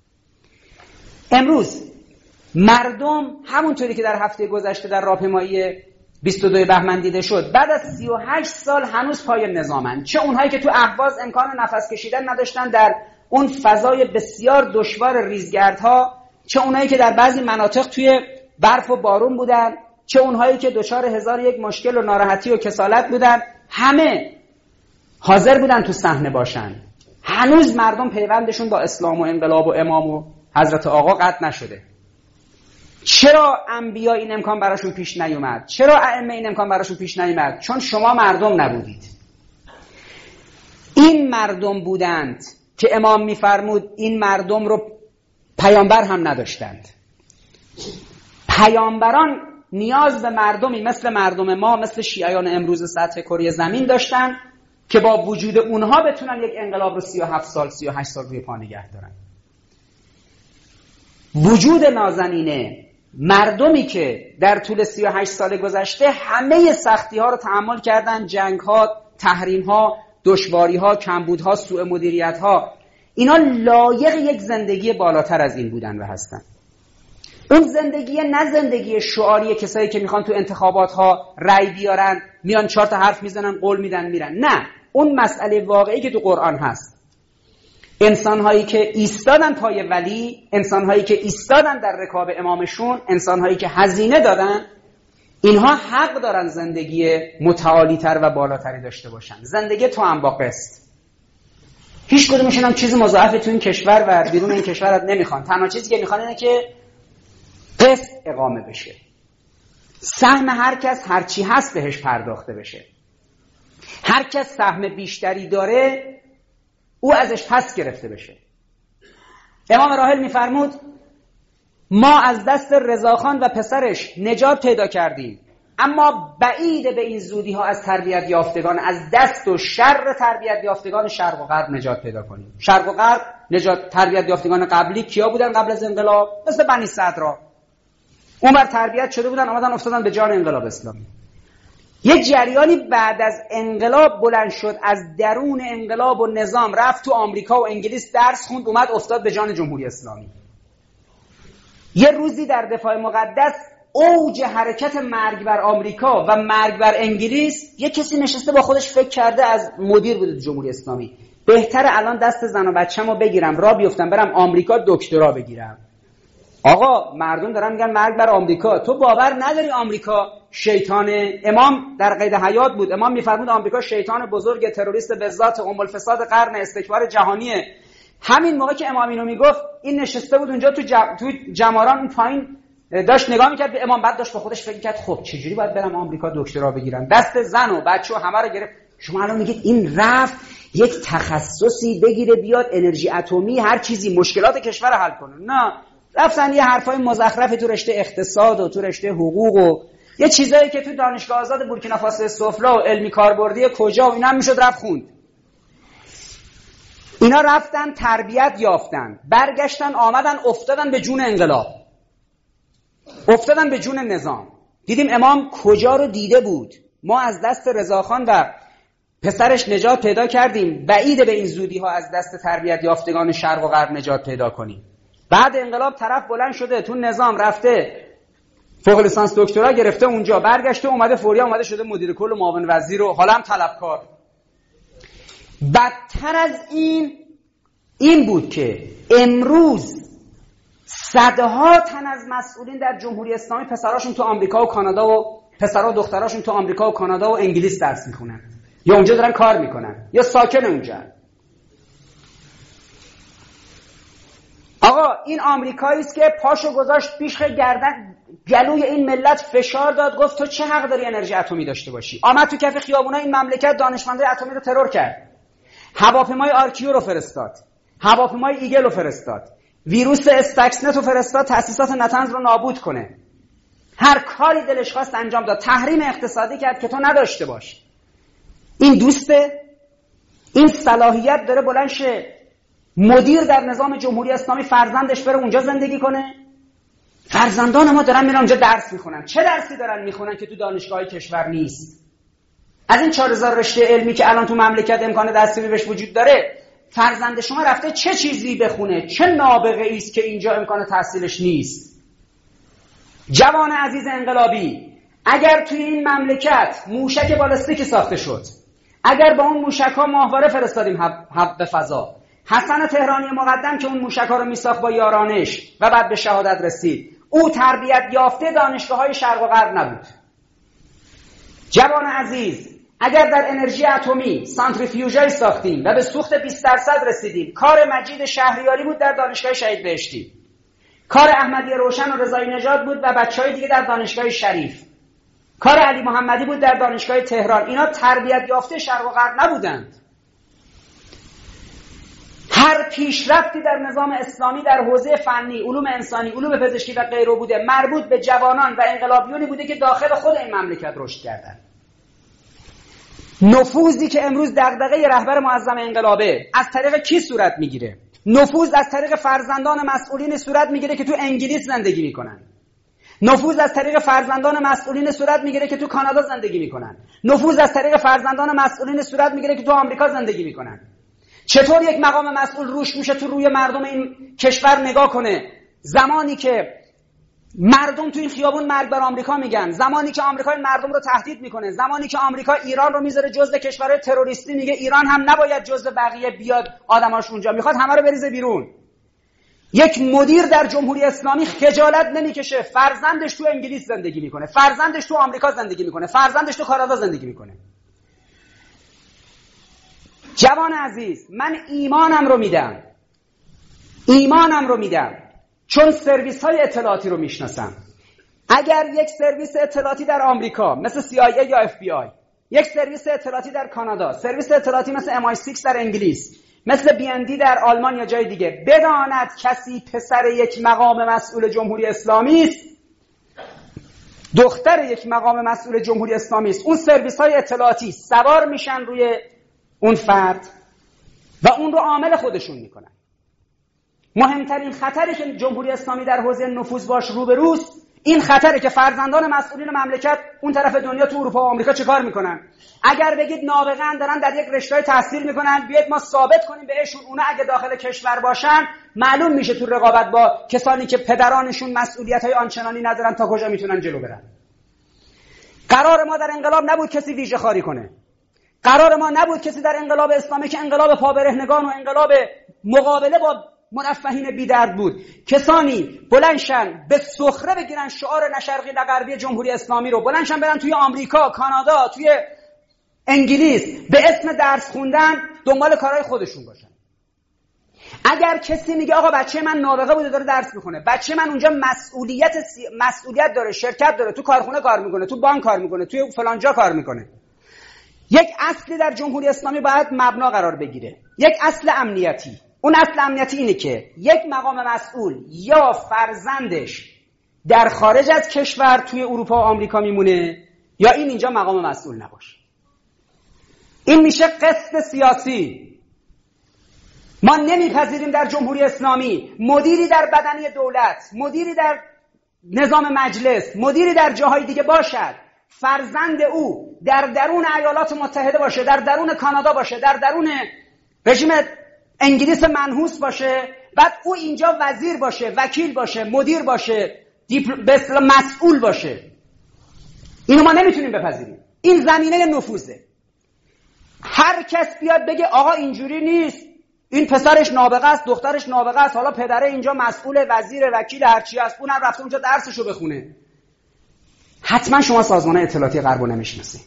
S1: امروز مردم همونطوری که در هفته گذشته در راهپیمایی بیست و دو بهمن دیده شد، بعد از سی و هشت سال هنوز پای نظامن. چه اونهایی که تو اهواز امکان نفس کشیدن نداشتن در اون فضای بسیار دشوار ریزگردها، چه اونهایی که در بعضی مناطق توی برف و بارون بودن، چه اونهایی که دچار هزار یک مشکل و ناراحتی و کسالت بودن، همه حاضر بودن تو صحنه باشن. هنوز مردم پیوندشون با اسلام و انقلاب و امام و حضرت آقا قطع نشده. چرا انبیا این امکان براشون پیش نیومد؟ چرا ائمه این امکان براشون پیش نیومد؟ چون شما مردم نبودید. این مردم بودند که امام میفرمود این مردم رو پیامبر هم نداشتند. پیامبران نیاز به مردمی مثل مردم ما، مثل شیعیان امروز سطح کره زمین داشتن که با وجود اونها بتونن یک انقلاب رو سی و هفت سال سی و هشت سال روی پا نگه دارن. وجود نازنینه مردمی که در طول سی و هشت سال گذشته همه سختی ها رو تحمل کردن، جنگ ها، تحریم ها، دشواری ها، کمبود ها، سوء مدیریت ها، اینا لایق یک زندگی بالاتر از این بودن و هستن. اون زندگی نه زندگی شعاری کسایی که میخوان تو انتخابات ها رأی بیارن، میان چهار تا حرف میزنن، قول میدن میرن. نه، اون مسئله واقعی که تو قرآن هست. انسان‌هایی که ایستادن پای ولی، انسان‌هایی که ایستادن در رکاب امامشون، انسان‌هایی که هزینه دادن، اینها حق دارن زندگی متعالی‌تر و بالاتری داشته باشن. زندگی تو هم با قسط. هیچ کدومشون هم چیز مضاعف تو این کشور و بیرون این کشور نمیخوان. تنها چیزی که میخوان اینه که قسط اقامه بشه. سهم هر کس هر چی هست بهش پرداخته بشه. هر کس سهم بیشتری داره، او ازش پس گرفته بشه. امام راحل میفرمود ما از دست رضاخان و پسرش نجات پیدا کردیم، اما بعید به این زودی ها از تربیت یافتگان، از دست و شر تربیت یافتگان شرق و غرب نجات پیدا کنیم. شرق و غرب نجات تربیت یافتگان قبلی کیا بودن قبل از انقلاب؟ مثل بنی صدرا، اون بر تربیت شده بودن، آمدن افتادن به جان انقلاب اسلامی. یه جریانی بعد از انقلاب بلند شد، از درون انقلاب و نظام رفت تو آمریکا و انگلیس درس خوند، اومد افتاد به جان جمهوری اسلامی. یه روزی در دفاع مقدس اوج حرکت مرگ بر آمریکا و مرگ بر انگلیس، یه کسی نشسته با خودش فکر کرده، از مدیر بوده جمهوری اسلامی، بهتره الان دست زن و بچه‌مو بگیرم راه بیفتم برم آمریکا دکترا بگیرم. آقا مردم دارن میگن مرگ بر آمریکا، تو باور نداری آمریکا شیطانه؟ امام در قید حیات بود، امام میفرمود آمریکا شیطان بزرگ، تروریست به ذات، ام الفساد قرن، استکبار جهانیه. همین موقع که امام اینو میگفت، این نشسته بود اونجا تو جم... تو جماران اون پایین داشت نگاه میکرد به امام، بعد داشت با خودش فکر میکرد خب چجوری باید برم آمریکا دکترا بگیرم؟ دست زن و بچه و همه رو گرفت. شما الان میگید این رفت یک تخصصی بگیره بیاد انرژی اتمی هر چیزی مشکلات کشور حل کنه؟ نه، رفتن یه حرفای مزخرفی تو رشته اقتصاد و تو رشته حقوق و یه چیزایی که تو دانشگاه آزاد بورکینافاسو سفلا و علمی کاربردی کجا و اینا هم میشد رفت خوند. اینا رفتن تربیت یافتن، برگشتن آمدن افتادن به جون انقلاب، افتادن به جون نظام. دیدیم امام کجا رو دیده بود؟ ما از دست رضاخان و پسرش نجات پیدا کردیم، بعیده به این زودی ها از دست تربیت یافتگان شرق و غرب نجات پیدا کنیم. بعد انقلاب طرف بلند شده تو نظام رفته فوق لیسانس دکترا گرفته اونجا، برگشته اومده فوریا اومده شده مدیر کل و معاون وزیر و حالا هم طلبکار. بدتر از این این بود که امروز صدها تن از مسئولین در جمهوری اسلامی پسراشون تو آمریکا و کانادا و پسرها و دختراشون تو آمریکا و کانادا و انگلیس درس میخونن یا اونجا دارن کار میکنن یا ساکن اونجا. آقا این آمریکایی است که پاشو گذاشت پیش گردن گلوی این ملت فشار داد، گفت تو چه حق داری انرژی اتمی داشته باشی؟ آمد تو کف خیابونای این مملکت دانشمندای اتمی رو ترور کرد، هواپیمای آرکیو رو فرستاد، هواپیمای ایگل رو فرستاد، ویروس استاکسنت رو فرستاد تأسیسات نتنز رو نابود کنه. هر کاری دلش خواست انجام داد، تحریم اقتصادی کرد که تو نداشته باش. این دوسته، این صلاحیت داره بلند شه مدیر در نظام جمهوری اسلامی فرزندش بره اونجا زندگی کنه؟ فرزندان ما دارن میرن اونجا درس میخونن. چه درسی دارن میخونن که تو دانشگاه کشور نیست؟ از این چهار هزار رشته علمی که الان تو مملکت امکان دستیابی بهش وجود داره، فرزند شما رفته چه چیزی بخونه؟ چه نابغه‌ای است که اینجا امکان تحصیلش نیست؟ جوان عزیز انقلابی، اگر توی این مملکت موشک بالستیکی ساخته شد، اگر با اون موشک‌ها ماهواره فرستادیم حب به فضا، حسن تهرانی مقدم که اون موشک‌ها رو میساخت با یارانش و بعد به شهادت رسید، او تربیت یافته دانشگاه‌های شرق و غرب نبود. جوان عزیز، اگر در انرژی اتمی سانتریفیوژای ساختیم و به سوخت بیست درصد رسیدیم، کار مجید شهریاری بود در دانشگاه شهید بهشتی، کار احمدی روشن و رضایی نژاد بود و بچهای دیگه در دانشگاه شریف، کار علی محمدی بود در دانشگاه تهران. اینا تربیت یافته شرق و غرب نبودند. هر پیشرفتی در نظام اسلامی در حوزه فنی، علوم انسانی، علوم پزشکی و غیره بوده، مربوط به جوانان و انقلابیونی بوده که داخل خود این مملکت رشد کردند. نفوذی که امروز دغدغه رهبر معظم انقلابه از طریق کی صورت میگیره؟ نفوذ از طریق فرزندان مسئولین صورت میگیره که تو انگلیس زندگی میکنن. نفوذ از طریق فرزندان مسئولین صورت میگیره که تو کانادا زندگی میکنن. نفوذ از طریق فرزندان مسئولین صورت میگیره که تو آمریکا زندگی میکنن. چطور یک مقام مسئول روش میشه تو روی مردم این کشور نگاه کنه زمانی که مردم تو این خیابون مرگ بر آمریکا میگن، زمانی که آمریکا این مردم رو تهدید میکنه، زمانی که آمریکا ایران رو میذاره جزء کشورهای تروریستی، میگه ایران هم نباید جزء بقیه بیاد، آدماش اونجا میخواد همه رو بریزه بیرون. یک مدیر در جمهوری اسلامی خجالت نمیکشه فرزندش تو انگلیس زندگی میکنه، فرزندش تو آمریکا زندگی میکنه، فرزندش تو کانادا زندگی میکنه. جوان عزیز، من ایمانم رو میدم، ایمانم رو میدم چون سرویس های اطلاعاتی رو میشناسم. اگر یک سرویس اطلاعاتی در آمریکا مثل سی آی ای یا اف بی آی، یک سرویس اطلاعاتی در کانادا، سرویس اطلاعاتی مثل ام آی سیکس در انگلیس مثل بی ان دی در آلمان یا جای دیگه بداند کسی پسر یک مقام مسئول جمهوری اسلامی است، دختر یک مقام مسئول جمهوری اسلامی است، اون سرویس های اطلاعاتی سوار میشن روی اون فرد و اون رو عامل خودشون میکنن. مهمترین خطری که جمهوری اسلامی در حوزه نفوذ باش روبروست این خطره که فرزندان مسئولین مملکت اون طرف دنیا تو اروپا و آمریکا چه کار میکنن؟ اگر بگید نابغه‌اند دارن در یک رشته تحصیل میکنن، بیاید ما ثابت کنیم بهشون اونا اگه داخل کشور باشن معلوم میشه تو رقابت با کسانی که پدرانشون مسئولیت‌های آنچنانی ندارن تا کجا میتونن جلو برن. قرار ما در انقلاب نبود کسی ویژه خاری کنه. قرار ما نبود کسی در انقلاب اسلامی که انقلاب پابرهنگان و انقلاب مقابله با مرفهین بی درد بود، کسانی بلندشن به سخره بگیرن شعار نه شرقی نه غربی جمهوری اسلامی رو، بلندشن برن توی آمریکا، کانادا، توی انگلیس به اسم درس خوندن دنبال کارهای خودشون باشن. اگر کسی میگه آقا بچه من نابغه بوده داره درس میخونه، بچه من اونجا مسئولیت سی... مسئولیت داره، شرکت داره، تو کارخونه کار میکنه، تو بانک کار میکنه، توی فلان جا کار میکنه، یک اصلی در جمهوری اسلامی باید مبنا قرار بگیره، یک اصل امنیتی. اون اصل امنیتی اینه که یک مقام مسئول یا فرزندش در خارج از کشور توی اروپا و آمریکا میمونه یا این اینجا مقام مسئول نباشه. این میشه قسط سیاسی. ما نمیپذیریم در جمهوری اسلامی مدیری در بدنی دولت، مدیری در نظام مجلس، مدیری در جاهای دیگه باشد فرزند او در درون ایالات متحده باشه، در درون کانادا باشه، در درون رژیم انگلیس منحوس باشه، بعد او اینجا وزیر باشه، وکیل باشه، مدیر باشه، دیپل... به اصطلاح مسئول باشه. اینو ما نمیتونیم بپذیریم. این زمینه نفوذه. هر کس بیاد بگه آقا اینجوری نیست، این پسرش نابغه است، دخترش نابغه است، حالا پدره اینجا مسئول، وزیر، وکیل، هرچی است، اونم رفته اونجا درسشو بخونه، حتما شما سازمان اطلاعاتی غرب رو نمیشناسید.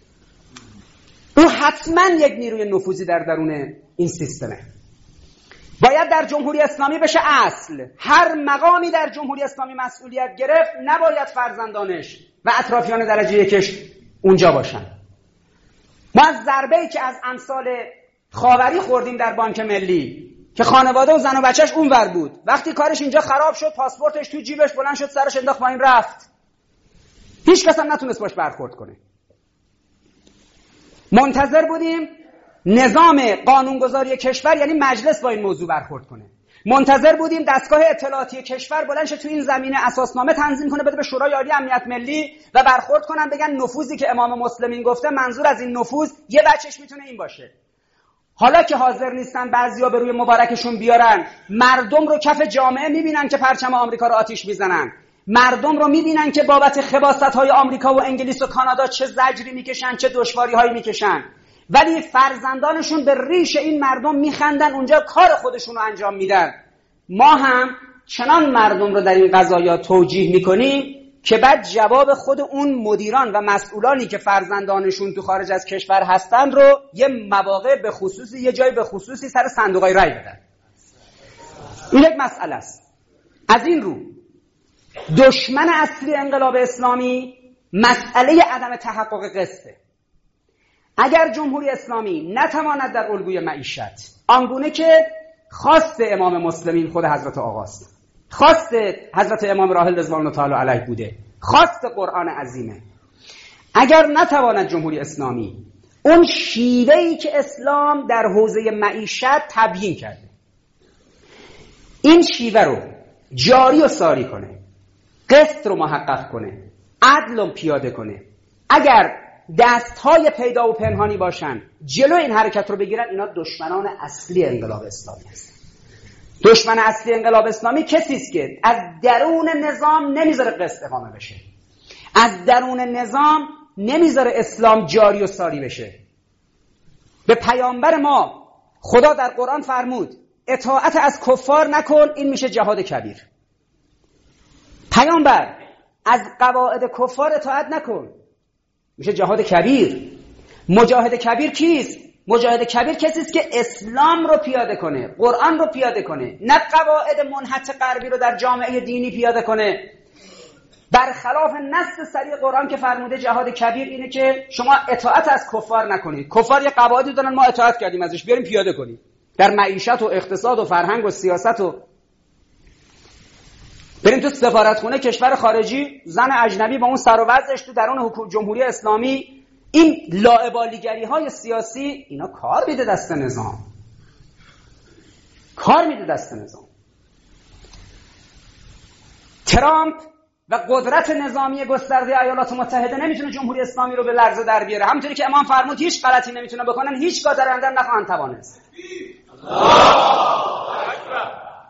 S1: اون حتما یک نیروی نفوذی در درون این سیستمه. باید در جمهوری اسلامی بشه اصل هر مقامی در جمهوری اسلامی مسئولیت گرفت نباید فرزندانش و اطرافیان درجه یکش اونجا باشن. ما از ضربه‌ای که از امثال خاوری خوردیم در بانک ملی که خانواده و زن و بچهش اونور بود، وقتی کارش اینجا خراب شد پاسپورتش تو جیبش بلند شد، سرش انداخت پایین رفت، هیچ کس هم نتونست باش برخورد کنه. منتظر بودیم نظام قانونگذاری کشور یعنی مجلس با این موضوع برخورد کنه. منتظر بودیم دستگاه اطلاعاتی کشور بلند شه تو این زمینه اساسنامه تنظیم کنه بده به شورای عالی امنیت ملی و برخورد کنن، بگن نفوذی که امام مسلمین گفته منظور از این نفوذ یه بچش میتونه این باشه. حالا که حاضر نیستن بعضیا به روی مبارکشون بیارن، مردم رو کف جامعه میبینن که پرچم آمریکا رو آتیش میزنن، مردم رو میبینن که بابت خباست‌های آمریکا و انگلیس و کانادا چه زجری میکشن، چه دشواری‌هایی میکشن، ولی فرزندانشون به ریش این مردم میخندن، اونجا کار خودشون رو انجام میدن. ما هم چنان مردم رو در این قضایا توجیه میکنیم که بعد جواب خود اون مدیران و مسئولانی که فرزندانشون تو خارج از کشور هستن رو یه مواقع به خصوصی یه جای به خصوصی سر صندوقای رای بدن. این یک مسئله است. از این رو دشمن اصلی انقلاب اسلامی مسئله عدم تحقق قسطه. اگر جمهوری اسلامی نتواند در الگوی معیشت آنگونه که خواست امام مسلمین خود حضرت آقاست، خواست حضرت امام راحل رضوان الله تعالی علیه بوده، خواست قرآن عظیمه، اگر نتواند جمهوری اسلامی اون شیوهی که اسلام در حوزه معیشت تبیین کرده این شیوه رو جاری و ساری کنه، قسط رو محقق کنه، عدل رو پیاده کنه، اگر دستهای پیدا و پنهانی باشن جلو این حرکت رو بگیرن، اینا دشمنان اصلی انقلاب اسلامی هستن. دشمن اصلی انقلاب اسلامی کسی است که از درون نظام نمیذاره قسط اقامه بشه، از درون نظام نمیذاره اسلام جاری و ساری بشه. به پیامبر ما خدا در قرآن فرمود اطاعت از کفار نکن، این میشه جهاد کبیر. پیامبر از قواعد کفار اطاعت نکن، میشه جهاد کبیر. مجاهد کبیر کیست؟ مجاهد کبیر کسی است که اسلام رو پیاده کنه، قرآن رو پیاده کنه، نه قواعد منحط غربی رو در جامعه دینی پیاده کنه. برخلاف نص صریح قرآن که فرموده جهاد کبیر اینه که شما اطاعت از کفار نکنید. کفار یه قواعدی دارن، ما اطاعت کردیم ازش، بیاریم پیاده کنیم. در معیشت و اقتصاد و فرهنگ و سیاست. و بریم تو سفارتخونه کشور خارجی، زن اجنبی با اون سر و وضعش تو درون حکومت جمهوری اسلامی، این لاابالیگری های سیاسی، اینا کار میده دست نظام، کار میده دست نظام. ترامپ و قدرت نظامی گسترده ایالات متحده نمیتونه جمهوری اسلامی رو به لرزه در بیاره. همونطوری که امام فرمود هیچ غلطی نمیتونه بکنن، هیچگاه در آینده نخواهند توانست.
S2: الله اکبر،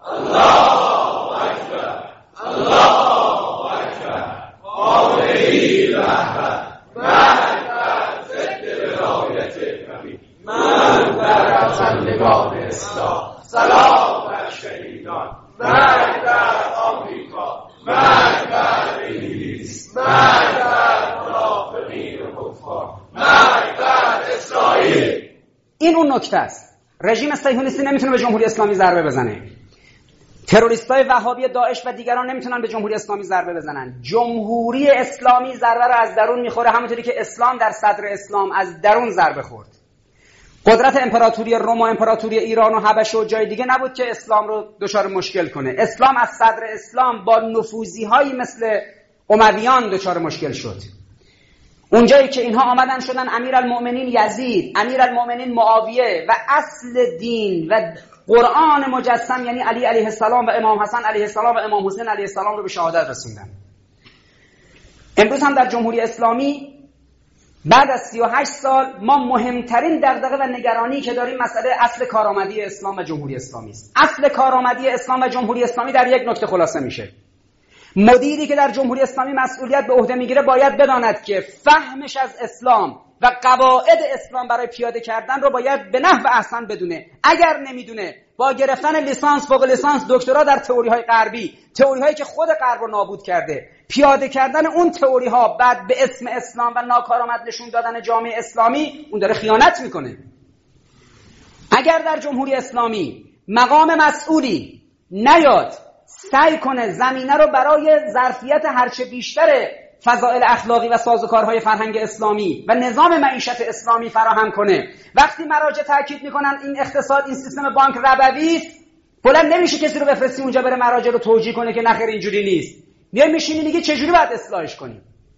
S2: الله اکبر، الله اکبر. قائلی رهبر من بر ضد ولایت نبی، من بر بزرگان اسلام، سلام بر شهیدان، من بر آمریکا، من بر انگلیس، من بر منافقین و کفار، من بر اسرائیل.
S1: این اون نکته است. رژیم صهیونیستی نمیتونه به جمهوری اسلامی ضربه بزنه. تروریستای وهابی داعش و دیگران نمیتونن به جمهوری اسلامی ضربه بزنن. جمهوری اسلامی ضربه رو از درون میخوره، همونطوری که اسلام در صدر اسلام از درون ضربه خورد. قدرت امپراتوری روم و امپراتوری ایران و حبشه و جای دیگه نبود که اسلام رو دچار مشکل کنه. اسلام از صدر اسلام با نفوذی‌هایی مثل امویان دچار مشکل شد. اونجایی که اینها آمدن شدن امیرالمؤمنین یزید، امیرالمؤمنین معاویه و اصل دین و قرآن مجسم یعنی علی علیه السلام و امام حسن علیه السلام و امام حسین علیه السلام رو به شهادت رسوندن. امروز هم در جمهوری اسلامی بعد از سی و هشت سال ما مهمترین دغدغه و نگرانی که داریم مسئله اصل کارآمدی اسلام و جمهوری اسلامی است. اصل کارآمدی اسلام و جمهوری اسلامی در یک نکته خلاصه میشه. مدیری که در جمهوری اسلامی مسئولیت به عهده میگیره باید بداند که فهمش از اسلام و قواعد اسلام برای پیاده کردن رو باید به نحو احسن بدونه. اگر نمیدونه با گرفتن لیسانس، فوق لیسانس، دکترا در تئوری های غربی، تئوری هایی که خود غرب رو نابود کرده، پیاده کردن اون تئوری ها بعد به اسم اسلام و ناکارآمد نشون دادن جامعه اسلامی، اون داره خیانت میکنه. اگر در جمهوری اسلامی مقام مسئولی نیاد سعی کنه زمینه رو برای ظرفیت هرچه بیشتر فضائل اخلاقی و سازوکارهای فرهنگ اسلامی و نظام معیشت اسلامی فراهم کنه، وقتی مراجع تاکید میکنن این اقتصاد، این سیستم بانک ربوی است، بلند نمیشه کسی رو بفرستی اونجا بره مراجع رو توجیه کنه که نخیر اینجوری نیست. میای میشینی میگی چجوری باید اصلاحش کنیم.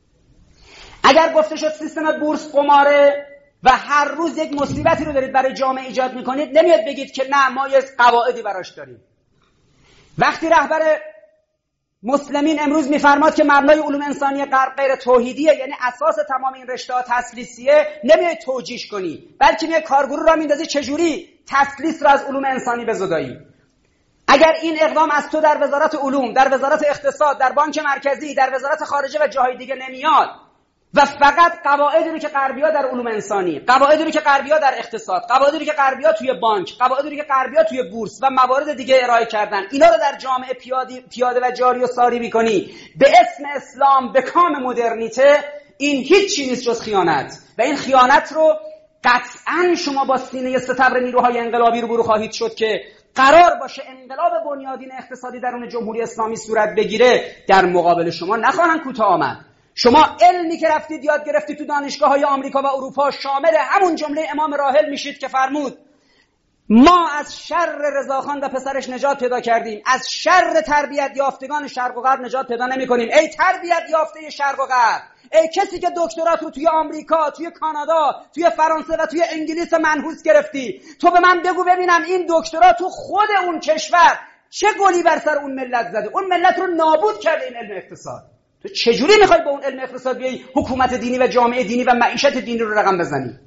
S1: اگر گفته شد سیستم بورس قماره و هر روز یک مصیبتی رو دارید برای جامعه ایجاد میکنید، نمیاد بگید که نه ما یه قواعدی براش داریم. وقتی رهبر مسلمین امروز میفرماد که مبنای علوم انسانی غرب غیر توحیدیه، یعنی اساس تمام این رشته‌ها تسلیسیه، نمیای توجیهش کنی، بلکه میای کارگروه را میندازی چجوری تسلیس را از علوم انسانی بزدایی. اگر این اقدام از تو در وزارت علوم، در وزارت اقتصاد، در بانک مرکزی، در وزارت خارجه و جاهای دیگه نمیاد و فقط قواعدی رو که غربی‌ها در علوم انسانی، قواعدی رو که غربی‌ها در اقتصاد، قواعدی رو که غربی‌ها توی بانک، قواعدی رو که غربی‌ها توی بورس و موارد دیگه ارائه کردن، اینا رو در جامعه پیاده پیاده و جاری و ساری می‌کنی به اسم اسلام، به کام مدرنیته، این هیچ نیست جز خیانت. و این خیانت رو قطعاً شما با سینه ستبر نیروهای انقلابی رو برو خواهید شد که قرار باشه انقلاب بنیادین اقتصادی درون جمهوری اسلامی صورت بگیره، در مقابل شما نخواهند کوتاه آمد. شما علمی که رفتید یاد گرفتید تو دانشگاه‌های آمریکا و اروپا شامل همون جمله امام راحل میشید که فرمود ما از شر رضاخان و پسرش نجات پیدا کردیم، از شر تربیت یافتگان شرق و غرب نجات پیدا نمی‌کنیم. ای تربیت یافته شرق و غرب، ای کسی که دکترات رو توی آمریکا، توی کانادا، توی فرانسه و توی انگلیس منحوس گرفتی، تو به من بگو ببینم این دکترا تو خود اون کشور چه گلی بر سر اون ملت زده؟ اون ملت رو نابود کرده این علم اقتصاد. تو چجوری میخوای با اون علم اقتصاد بیای حکومت دینی و جامعه دینی و معیشت دینی رو رقم بزنی؟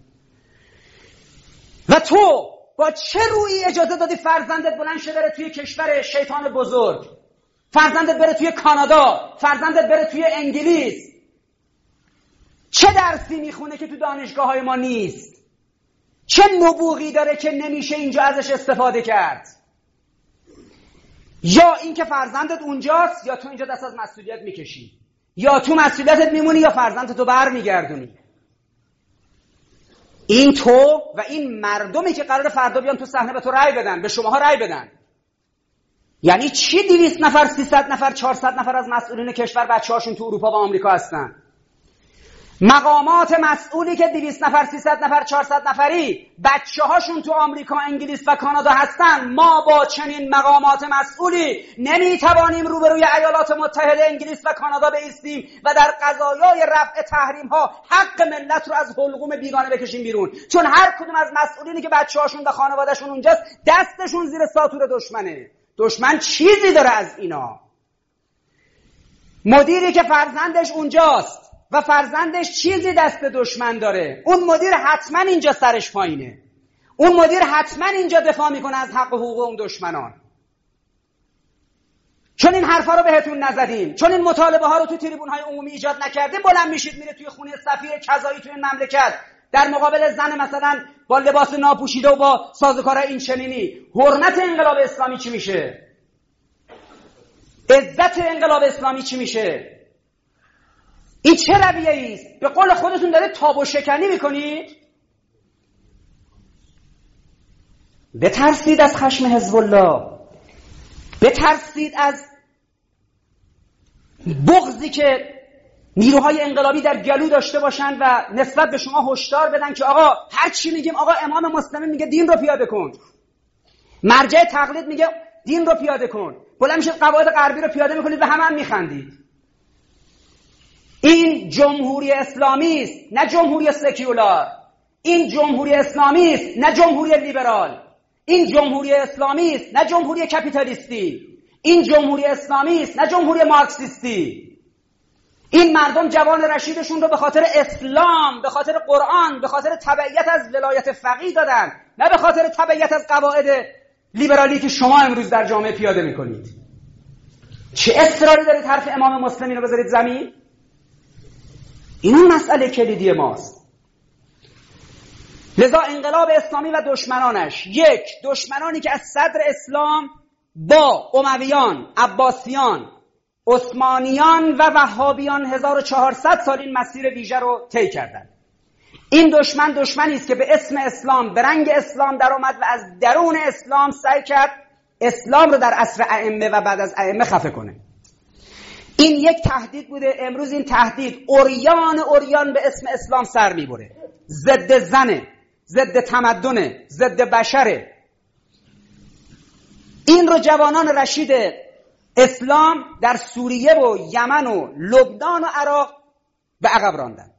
S1: و تو با چه رویی اجازه دادی فرزندت بلند شه بره توی کشور شیطان بزرگ، فرزندت بره توی کانادا، فرزندت بره توی انگلیس؟ چه درسی میخونه که تو دانشگاه‌های ما نیست؟ چه نبوغی داره که نمیشه اینجا ازش استفاده کرد؟ یا اینکه فرزندت اونجاست یا تو اینجا دست از مسئولیت میکشی، یا تو مسئولیتت میمونی یا فرزندت تو بر میگردونی. این تو و این مردمی که قرار فردا بیان تو صحنه به تو رأی بدن، به شماها رأی بدن. یعنی چی دویست نفر، سیصد نفر، چهارصد نفر از مسئولین کشور بچه‌هاشون تو اروپا و آمریکا هستن؟ مقامات مسئولی که دویست نفر، سیصد نفر، چهارصد نفری بچه هاشون تو آمریکا، انگلیس و کانادا هستن، ما با چنین مقامات مسئولی نمیتوانیم روبروی ایالات متحده انگلیس و کانادا بایستیم و در قضایای رفع تحریم ها حق ملت رو از حلقوم بیگانه بکشیم بیرون، چون هر کدوم از مسئولینی که بچه هاشون و خانوادهشون اونجاست دستشون زیر ساطور دشمنه. دشمن چیزی داره از اینا. مدیری که فرزندش اونجاست و فرزندش چیزی دست دشمن داره، اون مدیر حتما اینجا سرش پایینه، اون مدیر حتما اینجا دفاع میکنه از حق و حقوق اون دشمنان. چون این حرفا رو بهتون نزدیم، چون این مطالبه ها رو تو تریبون های عمومی ایجاد نکردیم، بلند میشید میره توی خونه سفیر کذایی توی این مملکت در مقابل زن مثلا با لباس ناپوشیده و با سازوکارهای این چنینی. حرمت انقلاب اسلامی چی میشه؟ عزت انقلاب اسلامی چی میشه؟ این چه رویه‌ای است؟ به قول خودتون داره تاب و شکنی میکنید. بترسید از خشم حزب الله، بترسید از بغضی که نیروهای انقلابی در گلو داشته باشند و نسبت به شما هشدار بدن که آقا هر چی میگیم، آقا امام مسلمی میگه دین رو پیاده کن، مرجع تقلید میگه دین رو پیاده کن، بلند میشید قواعد غربی رو پیاده میکنید و همه هم میخندید. این جمهوری اسلامی است، نه جمهوری سکولار. این جمهوری اسلامی است، نه جمهوری لیبرال. این جمهوری اسلامی است، نه جمهوری کپیتالیستی. این جمهوری اسلامی است، نه جمهوری مارکسیستی. این مردم جوان رشیدشون رو به خاطر اسلام، به خاطر قرآن، به خاطر تبعیت از ولایت فقیه دادن، نه به خاطر تبعیت از قواعد لیبرالی که شما امروز در جامعه پیاده میکنید. چه اصراری دارید حرف امام مسلمی رو بذارید زمین؟ این اون مسئله کلیدی ماست. لذا انقلاب اسلامی و دشمنانش، یک، دشمنانی که از صدر اسلام با امویان، عباسیان، عثمانیان و وهابیان هزار و چهارصد سال این مسیر ویژه رو طی کردند. این دشمن دشمنی است که به اسم اسلام، به رنگ اسلام در اومد و از درون اسلام سعی کرد اسلام رو در عصر ائمه و بعد از ائمه خفه کنه. این یک تهدید بوده. امروز این تهدید اوریان اوریان به اسم اسلام سر میبره. ضد زنه، ضد تمدنه، ضد بشره. این رو جوانان رشید اسلام در سوریه و یمن و لبنان و عراق به عقب راندن.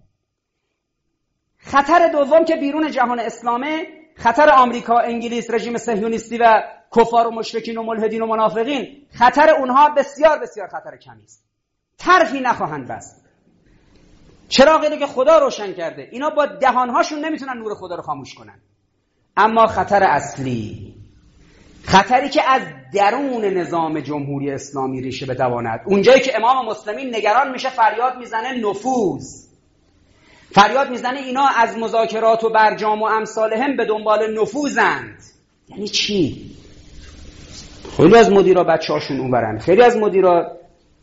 S1: خطر دوم که بیرون جهان اسلامه، خطر آمریکا، انگلیس، رژیم صهیونیستی و کفار و مشرکین و ملحدین و منافقین، خطر اونها بسیار بسیار خطر کمی است. طرفی نخواهند بست. چراغی رو که خدا روشن کرده، اینا با دهانهاشون نمیتونن نور خدا رو خاموش کنن. اما خطر اصلی، خطری که از درون نظام جمهوری اسلامی ریشه بدواند، اونجایی که امام مسلمی نگران میشه، فریاد میزنه نفوذ، فریاد میزنه اینا از مذاکرات و برجام و امثالهم به دنبال نفوذند. یعنی چی؟ خیلی از مدیرا بچه‌هاشون اونورن، خیلی از مدیرا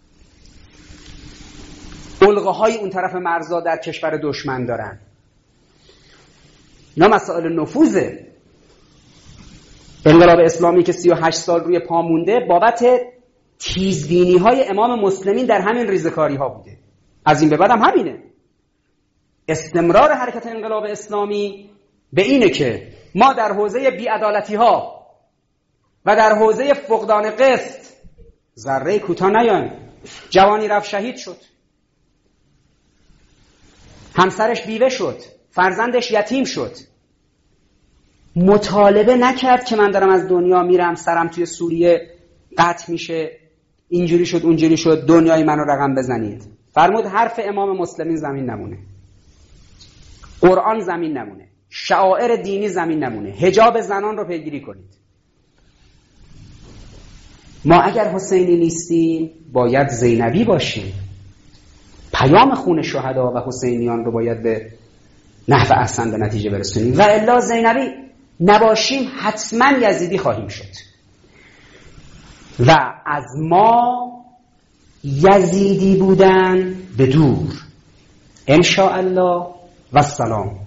S1: علقه‌های اون طرف مرزا در کشور دشمن دارن. اینا مسائل نفوذه. انقلاب اسلامی که سی و هشت سال روی پا مونده بابت تیزبینی‌های امام مسلمین در همین ریزکاری‌ها بوده. از این به بعد هم همینه. استمرار حرکت انقلاب اسلامی به اینه که ما در حوزه بی‌عدالتی‌ها و در حوزه فقدان قسط ذره کوتاه نیایم. جوانی رفت شهید شد، همسرش بیوه شد، فرزندش یتیم شد، مطالبه نکرد که من دارم از دنیا میرم، سرم توی سوریه قطع میشه، اینجوری شد اونجوری شد، دنیای منو رقم بزنید. فرمود حرف امام مسلمین زمین نمونه، قرآن زمین نمونه، شعائر دینی زمین نمونه، حجاب زنان رو پیگیری کنید. ما اگر حسینی نیستیم باید زینبی باشیم. پیام خون شهدا و حسینیان رو باید به نحو احسن به نتیجه برسونیم و الا زینبی نباشیم حتما یزیدی خواهیم شد و از ما یزیدی بودن به دور. ان شاء الله و السلام.